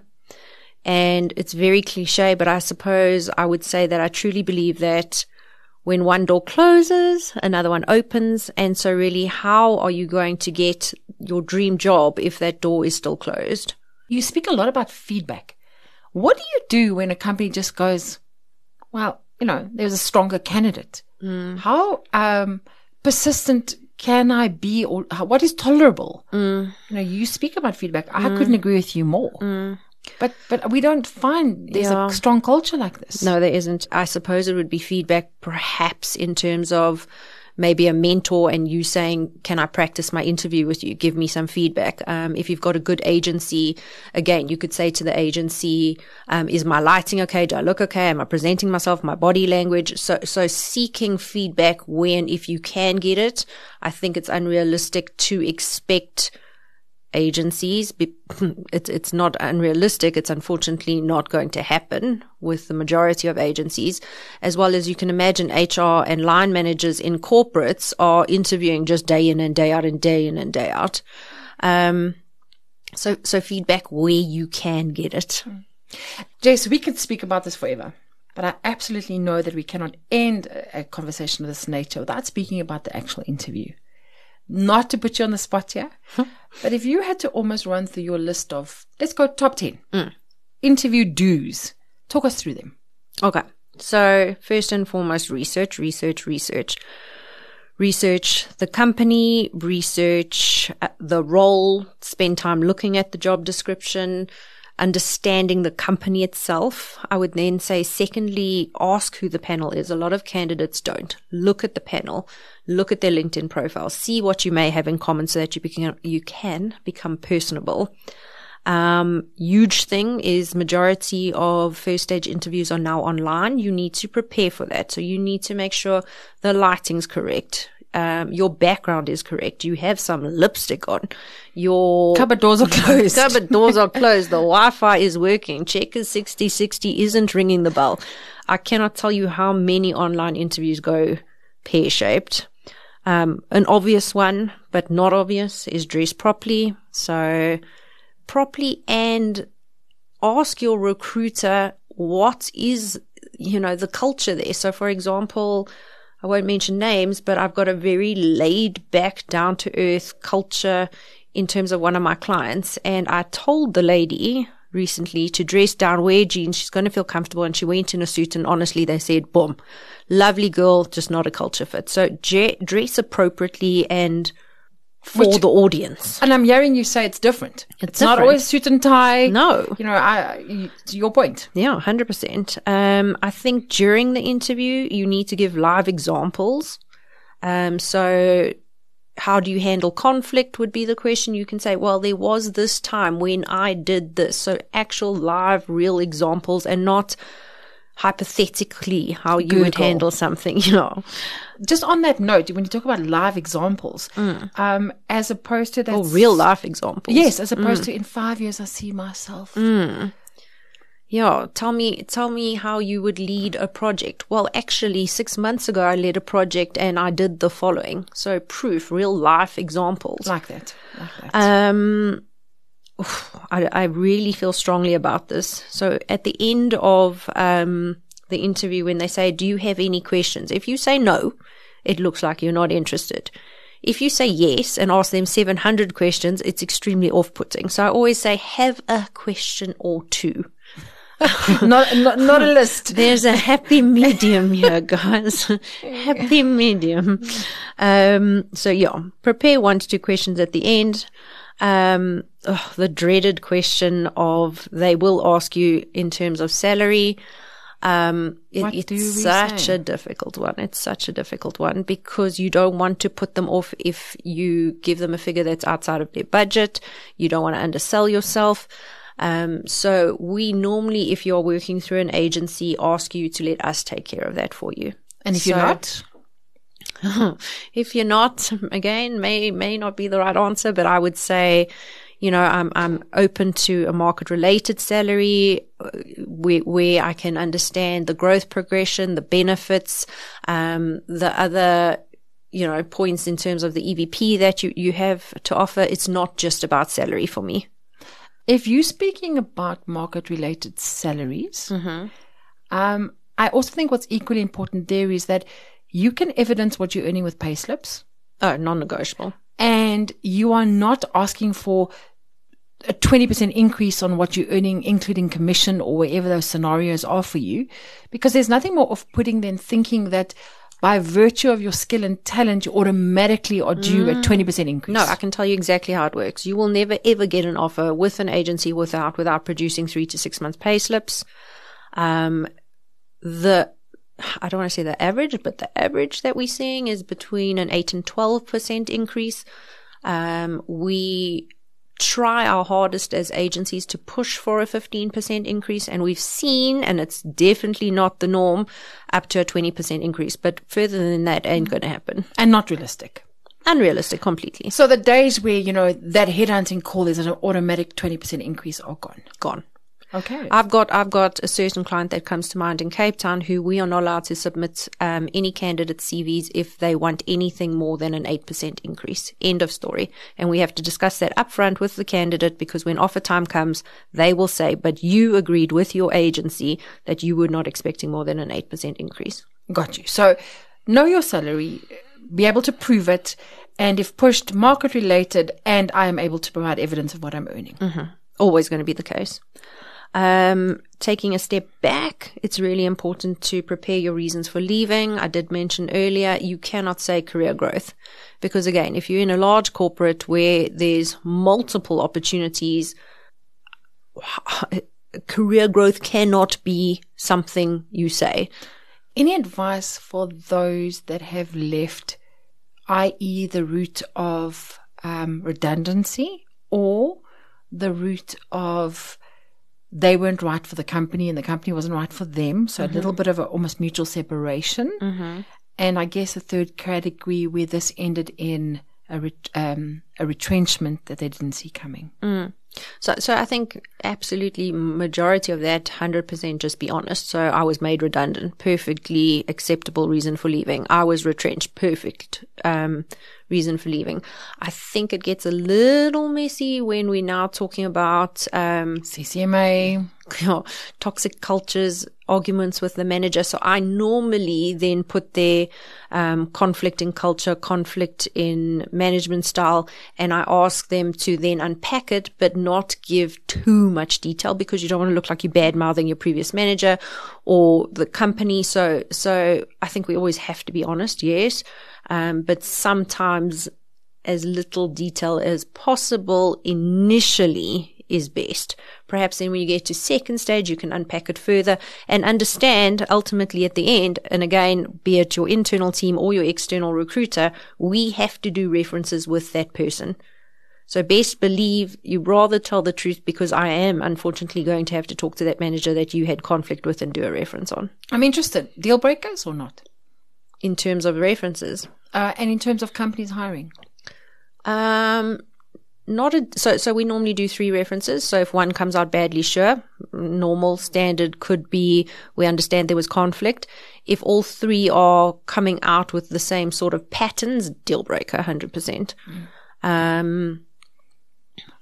And it's very cliche, but I suppose I would say that I truly believe that when one door closes, another one opens. And so really, how are you going to get your dream job if that door is still closed? You speak a lot about feedback. What do you do when a company just goes, well, you know, there's a stronger candidate? Mm. How um, persistent can I be, or how, what is tolerable? Mm. You know, you speak about feedback. I mm. couldn't agree with you more. Mm. But but we don't find there's yeah. a strong culture like this. No, there isn't. I suppose it would be feedback perhaps in terms of maybe a mentor and you saying, can I practice my interview with you? Give me some feedback. Um, if you've got a good agency, again, you could say to the agency, um, is my lighting okay? Do I look okay? Am I presenting myself? My body language? So, so seeking feedback when, if you can get it, I think it's unrealistic to expect agencies. It's, it's not unrealistic. It's unfortunately not going to happen with the majority of agencies, as well as you can imagine H R and line managers in corporates are interviewing just day in and day out and day in and day out. Um, so, so feedback where you can get it. Jess, we could speak about this forever, but I absolutely know that we cannot end a conversation of this nature without speaking about the actual interview. Not to put you on the spot here, but if you had to almost run through your list of, let's go top ten, mm. interview do's, talk us through them. Okay. So first and foremost, research, research, research. Research the company, research the role, spend time looking at the job description, understanding the company itself. I would then say, secondly, ask who the panel is. A lot of candidates don't. Look at the panel. Look at their LinkedIn profile. See what you may have in common so that you, become, you can become personable. Um, huge thing is majority of first stage interviews are now online. You need to prepare for that. So you need to make sure the lighting's correct. Um, your background is correct. You have some lipstick on. Your cupboard doors are closed. Cupboard doors are closed. The Wi-Fi is working. Checkers sixty sixty isn't ringing the bell. I cannot tell you how many online interviews go pear-shaped. Um, an obvious one, but not obvious, is dress properly. So properly, and ask your recruiter what is, you know, the culture there. So for example, I won't mention names, but I've got a very laid back, down to earth culture in terms of one of my clients. And I told the lady recently to dress down, wear jeans. She's going to feel comfortable. And she went in a suit. And honestly, they said, boom, lovely girl, just not a culture fit. So j- dress appropriately and for Which, the audience. And I'm hearing you say it's different. It's, it's different. Not always suit and tie. No. You know, I, you, to your point. Yeah, one hundred percent. Um, I think during the interview, you need to give live examples. Um, so how do you handle conflict would be the question. You can say, well, there was this time when I did this. So actual live, real examples, and not hypothetically how you Google. Would handle something, you know. Just on that note, when you talk about live examples, mm. um, as opposed to that. Oh, real life examples. Yes, as opposed mm. to in five years, I see myself. Mm. Yeah, tell me, tell me how you would lead a project. Well, actually, six months ago, I led a project and I did the following. So proof, real life examples. Like that. Like that. Um, I, I really feel strongly about this. So at the end of um, the interview, when they say, do you have any questions? If you say no, it looks like you're not interested. if you say yes and ask them seven hundred questions, it's extremely off-putting. So I always say, have a question or two. not, not not a list. There's a happy medium here, guys. Happy medium. Um, so yeah, prepare one to two questions at the end. Um, oh, the dreaded question of they will ask you in terms of salary. Um, it, What do we it's such say? a difficult one. It's such a difficult one because you don't want to put them off if you give them a figure that's outside of their budget. You don't want to undersell yourself. Um, so we normally, if you're working through an agency, ask you to let us take care of that for you. And if So- you're not, if you're not, again, may, may not be the right answer, but I would say, you know, I'm, I'm open to a market related salary uh, where, where I can understand the growth progression, the benefits, um, the other, you know, points in terms of the E V P that you, you have to offer. It's not just about salary for me. if you're speaking about market-related salaries, um, I also think what's equally important there is that you can evidence what you're earning with pay slips, Oh, non-negotiable. and you are not asking for a twenty percent increase on what you're earning, including commission or wherever those scenarios are for you, because there's nothing more off-putting than thinking that by virtue of your skill and talent, you automatically are due a twenty percent increase. No, I can tell you exactly how it works. You will never ever get an offer with an agency without without producing three to six months pay slips. Um, the I don't want to say the average, but the average that we're seeing is between an eight and twelve percent increase. Um, we try our hardest as agencies to push for a fifteen percent increase, and we've seen, and it's definitely not the norm, up to a twenty percent increase. But further than that ain't going to happen. And not realistic. Unrealistic completely. So the days where, you know, that headhunting call is an automatic twenty percent increase are gone. Gone. Okay. I've got I've got a certain client that comes to mind in Cape Town who we are not allowed to submit um, any candidate C Vs if they want anything more than an eight percent increase. End of story. And we have to discuss that upfront with the candidate, because when offer time comes, they will say, but you agreed with your agency that you were not expecting more than an eight percent increase. Got you. So know your salary, be able to prove it, and if pushed, market related, and I am able to provide evidence of what I'm earning. Mm-hmm. Always going to be the case. Um, taking a step back, it's really important to prepare your reasons for leaving. I did mention earlier, you cannot say career growth, because again, if you're in a large corporate where there's multiple opportunities, career growth cannot be something you say. Any advice for those that have left, that is the route of um, redundancy or the route of they weren't right for the company and the company wasn't right for them? So mm-hmm. a little bit of a almost mutual separation. Mm-hmm. And I guess a third category where this ended in a, ret- um, a retrenchment that they didn't see coming. Mm. So, so I think absolutely majority of that, one hundred percent just be honest. So I was made redundant, perfectly acceptable reason for leaving. I was retrenched, perfect um, reason for leaving. I think it gets a little messy when we're now talking about um, C C M A, you know, toxic cultures, arguments with the manager. So I normally then put their um, conflict in culture, conflict in management style, and I ask them to then unpack it, but not give too much detail, because you don't want to look like you're bad-mouthing your previous manager or the company. So, so I think we always have to be honest, yes, um, but sometimes as little detail as possible initially is best. Perhaps then when you get to second stage, you can unpack it further and understand ultimately at the end, and again, be it your internal team or your external recruiter, we have to do references with that person. So best believe you rather tell the truth, because I am unfortunately going to have to talk to that manager that you had conflict with and do a reference on. I'm interested. Deal breakers or not? In terms of references. Uh, and in terms of companies hiring? Um, Not a, so, so we normally do three references. So if one comes out badly, sure. Normal standard could be, we understand there was conflict. If all three are coming out with the same sort of patterns, deal breaker, one hundred percent. Mm. Um,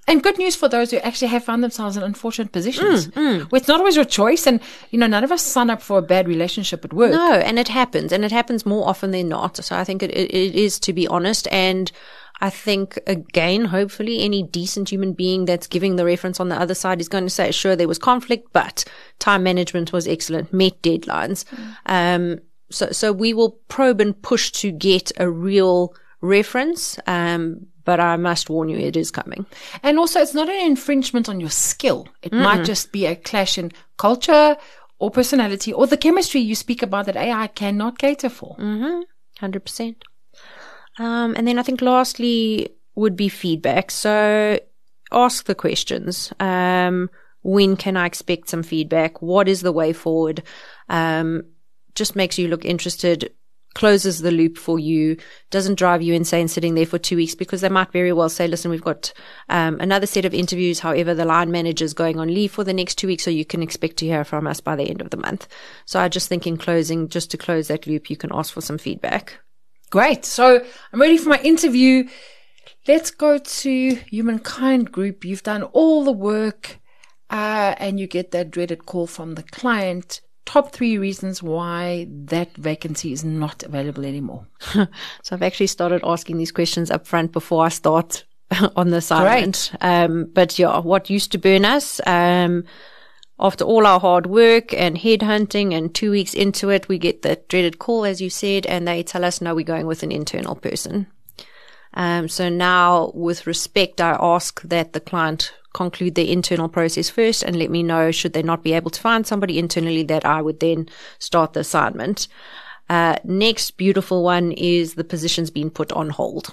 And good news for those who actually have found themselves in unfortunate positions. Mm, mm. Where it's not always your choice. And, you know, none of us sign up for a bad relationship at work. No, and it happens. And it happens more often than not. So I think it, it, it is, to be honest. And I think, again, hopefully any decent human being that's giving the reference on the other side is going to say, sure, there was conflict, but time management was excellent, met deadlines. Mm. Um, so, so we will probe and push to get a real reference. Um, But I must warn you, it is coming. And also, it's not an infringement on your skill. It Mm-mm. might just be a clash in culture or personality or the chemistry you speak about that A I cannot cater for. Mm-hmm. one hundred percent. Um, and then I think lastly would be feedback. So ask the questions. Um, when can I expect some feedback? What is the way forward? Um, just makes you look interested, closes the loop for you, doesn't drive you insane sitting there for two weeks because they might very well say, listen, we've got um, another set of interviews. However, the line manager's going on leave for the next two weeks, so you can expect to hear from us by the end of the month. So I just think in closing, just to close that loop, you can ask for some feedback. Great. So I'm ready for my interview. Let's go to Humankind Group. You've done all the work uh, and you get that dreaded call from the client. Top three reasons why that vacancy is not available anymore. So I've actually started asking these questions up front before I start on the assignment. Um, but yeah, what used to burn us, um, after all our hard work and headhunting and two weeks into it, we get that dreaded call, as you said, and they tell us, no, we're going with an internal person. Um, so now with respect, I ask that the client conclude the internal process first and let me know should they not be able to find somebody internally that I would then start the assignment. Uh, next beautiful one is the position's been put on hold.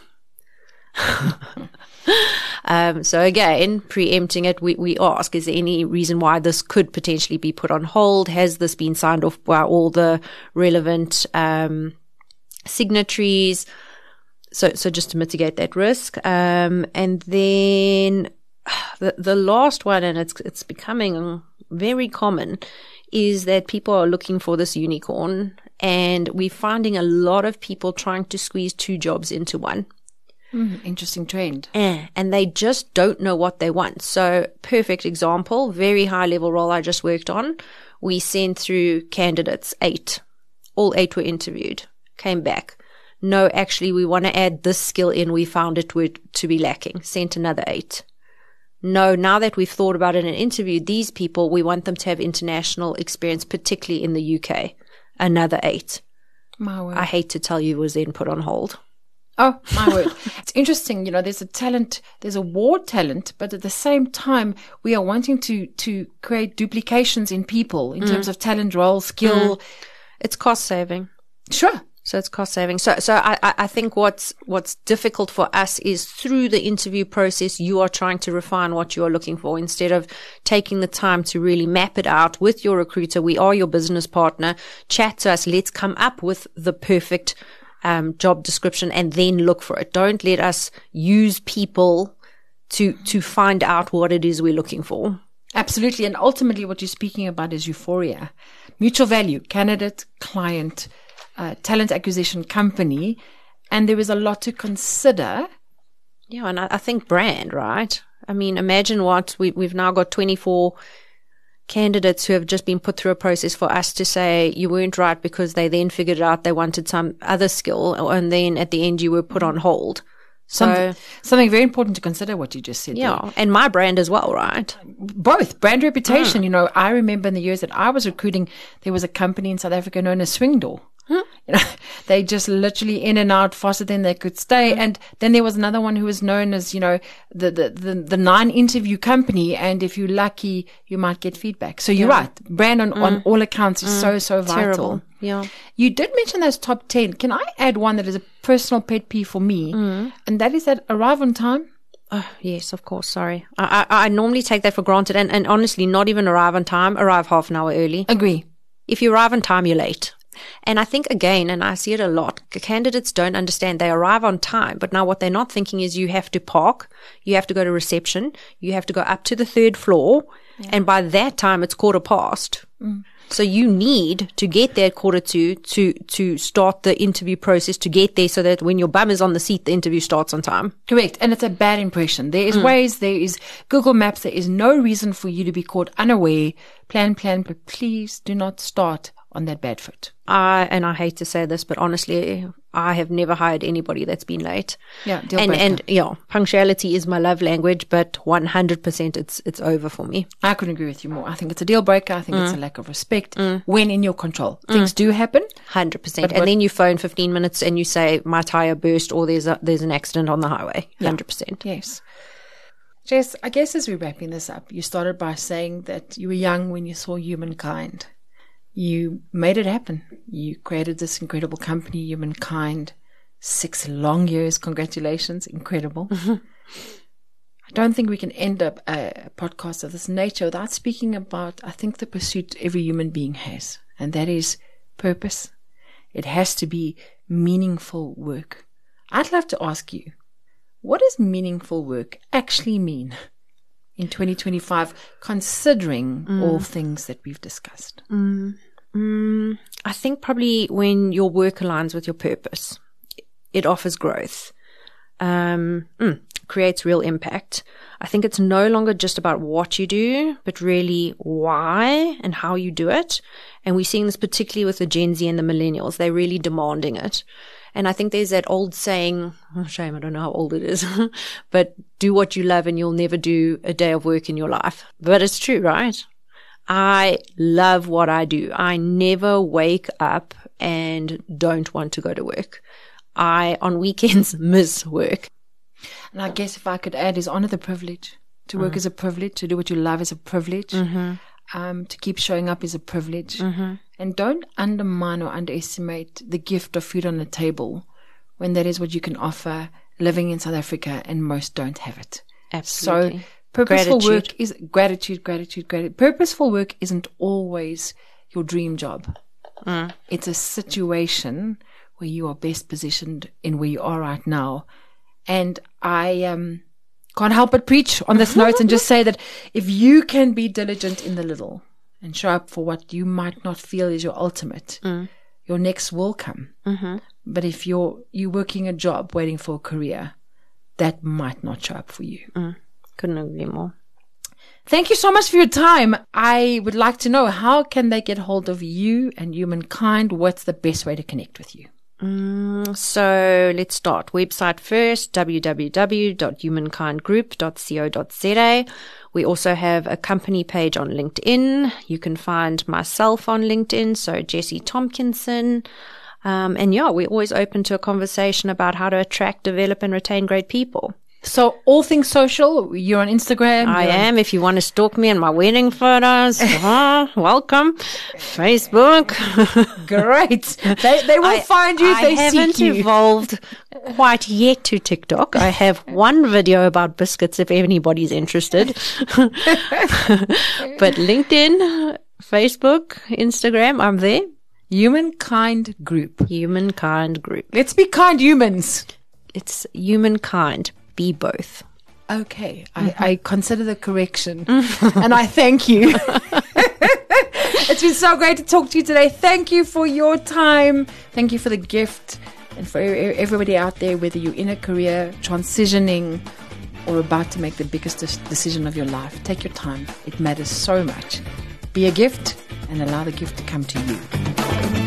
um, so again, preempting it, we, we ask, is there any reason why this could potentially be put on hold? Has this been signed off by all the relevant um, signatories? So, so just to mitigate that risk. Um, and then The, the last one, and it's it's becoming very common, is that people are looking for this unicorn, and we're finding a lot of people trying to squeeze two jobs into one. Mm, interesting trend. Eh, and they just don't know what they want. So, perfect example, very high level role I just worked on. We sent through candidates, eight. All eight were interviewed, came back. No, actually, we want to add this skill in. We found it would to be lacking. Sent another eight. No, now that we've thought about it and interviewed these people, we want them to have international experience, particularly in the U K. Another eight. My word. I hate to tell you, was then put on hold. Oh, my word. It's interesting. You know, there's a talent, there's a war talent, but at the same time, we are wanting to, to create duplications in people in mm. terms of talent, role, skill. Mm. It's cost saving. Sure. So it's cost saving. So, so I, I think what's, what's difficult for us is through the interview process, you are trying to refine what you are looking for instead of taking the time to really map it out with your recruiter. We are your business partner. Chat to us. Let's come up with the perfect, um, job description and then look for it. Don't let us use people to, to find out what it is we're looking for. Absolutely. And ultimately what you're speaking about is euphoria, mutual value, candidate, client, Uh, talent acquisition company, and there is a lot to consider. Yeah, and I, I think brand, right? I mean, imagine what we, we've now got twenty-four candidates who have just been put through a process for us to say you weren't right because they then figured out they wanted some other skill, and then at the end you were put on hold. So something, something very important to consider what you just said. Yeah, there. and my brand as well, right? Both brand reputation. Mm. You know, I remember in the years that I was recruiting, there was a company in South Africa known as Swing Door. Hmm. You know, they just literally in and out faster than they could stay. And then there was another one who was known as, you know, the, the, the, the nine interview company. And if you're lucky, you might get feedback. So you're yeah. right. Brand on, mm. on all accounts is mm. so, so vital. Terrible. Yeah. You did mention those top ten. Can I add one that is a personal pet peeve for me? Mm. And that is that arrive on time. Oh, yes, of course. Sorry. I, I, I normally take that for granted. And, and honestly, not even arrive on time, arrive half an hour early. Agree. If you arrive on time, you're late. And I think, again, and I see it a lot, candidates don't understand. They arrive on time, but now what they're not thinking is you have to park, you have to go to reception, you have to go up to the third floor, yeah. and by that time it's quarter past. Mm. So you need to get there at quarter two to, to start the interview process to get there so that when your bum is on the seat, the interview starts on time. Correct. And it's a bad impression. There is mm. ways, there is Google Maps. There is no reason for you to be caught unaware. Plan, plan, but please do not start on that bad foot. I, and I hate to say this, but honestly, I have never hired anybody that's been late. Yeah, deal and, breaker. and, yeah, punctuality is my love language, but one hundred percent it's, it's over for me. I couldn't agree with you more. I think it's a deal breaker. I think mm. it's a lack of respect mm. when in your control. Mm. Things do happen. one hundred percent. And then you phone fifteen minutes and you say, my tire burst or there's a, there's an accident on the highway. one hundred percent. Yeah. Yes. Jess, I guess as we're wrapping this up, you started by saying that you were young when you saw Humankind. You made it happen. You created this incredible company, Humankind. Six long years. Congratulations. Incredible. Mm-hmm. I don't think we can end up a podcast of this nature without speaking about, I think, the pursuit every human being has. And that is purpose. It has to be meaningful work. I'd love to ask you, what does meaningful work actually mean in twenty twenty-five, considering mm. all things that we've discussed? Mm. Mm, I think probably when your work aligns with your purpose, it offers growth, um, mm, creates real impact. I think it's no longer just about what you do, but really why and how you do it. And we're seeing this particularly with the Gen Z and the millennials. They're really demanding it. And I think there's that old saying, oh, shame, I don't know how old it is, but do what you love and you'll never do a day of work in your life. But it's true, right? I love what I do. I never wake up and don't want to go to work. I, on weekends, miss work. And I guess if I could add is honor the privilege. To work mm. is a privilege. To do what you love is a privilege. Mm-hmm. Um, to keep showing up is a privilege. Mm-hmm. And don't undermine or underestimate the gift of food on the table when that is what you can offer living in South Africa and most don't have it. Absolutely. So purposeful gratitude. work is gratitude, gratitude, gratitude. Purposeful work isn't always your dream job. Mm. It's a situation where you are best positioned in where you are right now. And I um, can't help but preach on this note and just say that if you can be diligent in the little and show up for what you might not feel is your ultimate, mm. your next will come. Mm-hmm. But if you're you're working a job waiting for a career, that might not show up for you. Mm. Couldn't agree more. Thank you so much for your time. I would like to know, how can they get hold of you and Humankind? What's the best way to connect with you? Mm, so let's start. Website first, w w w dot humankind group dot co dot z a. We also have a company page on LinkedIn. You can find myself on LinkedIn, so Jessie Tompkinson. Um, and yeah, we're always open to a conversation about how to attract, develop, and retain great people. So all things social, you're on Instagram? I you're am. On... If you want to stalk me and my wedding photos, uh, welcome. Facebook. Great. They they will I, find you if I they haven't seek you. evolved quite yet to TikTok. I have one video about biscuits if anybody's interested. But LinkedIn, Facebook, Instagram, I'm there. Humankind Group. Humankind Group. Let's be kind humans. It's humankind. Be both. Okay. Mm-hmm. I, I consider the correction and I thank you. It's been so great to talk to you today. Thank you for your time. Thank you for the gift. And for everybody out there, whether you're in a career, transitioning, or about to make the biggest decision of your life, take your time. It matters so much. Be a gift and allow the gift to come to you.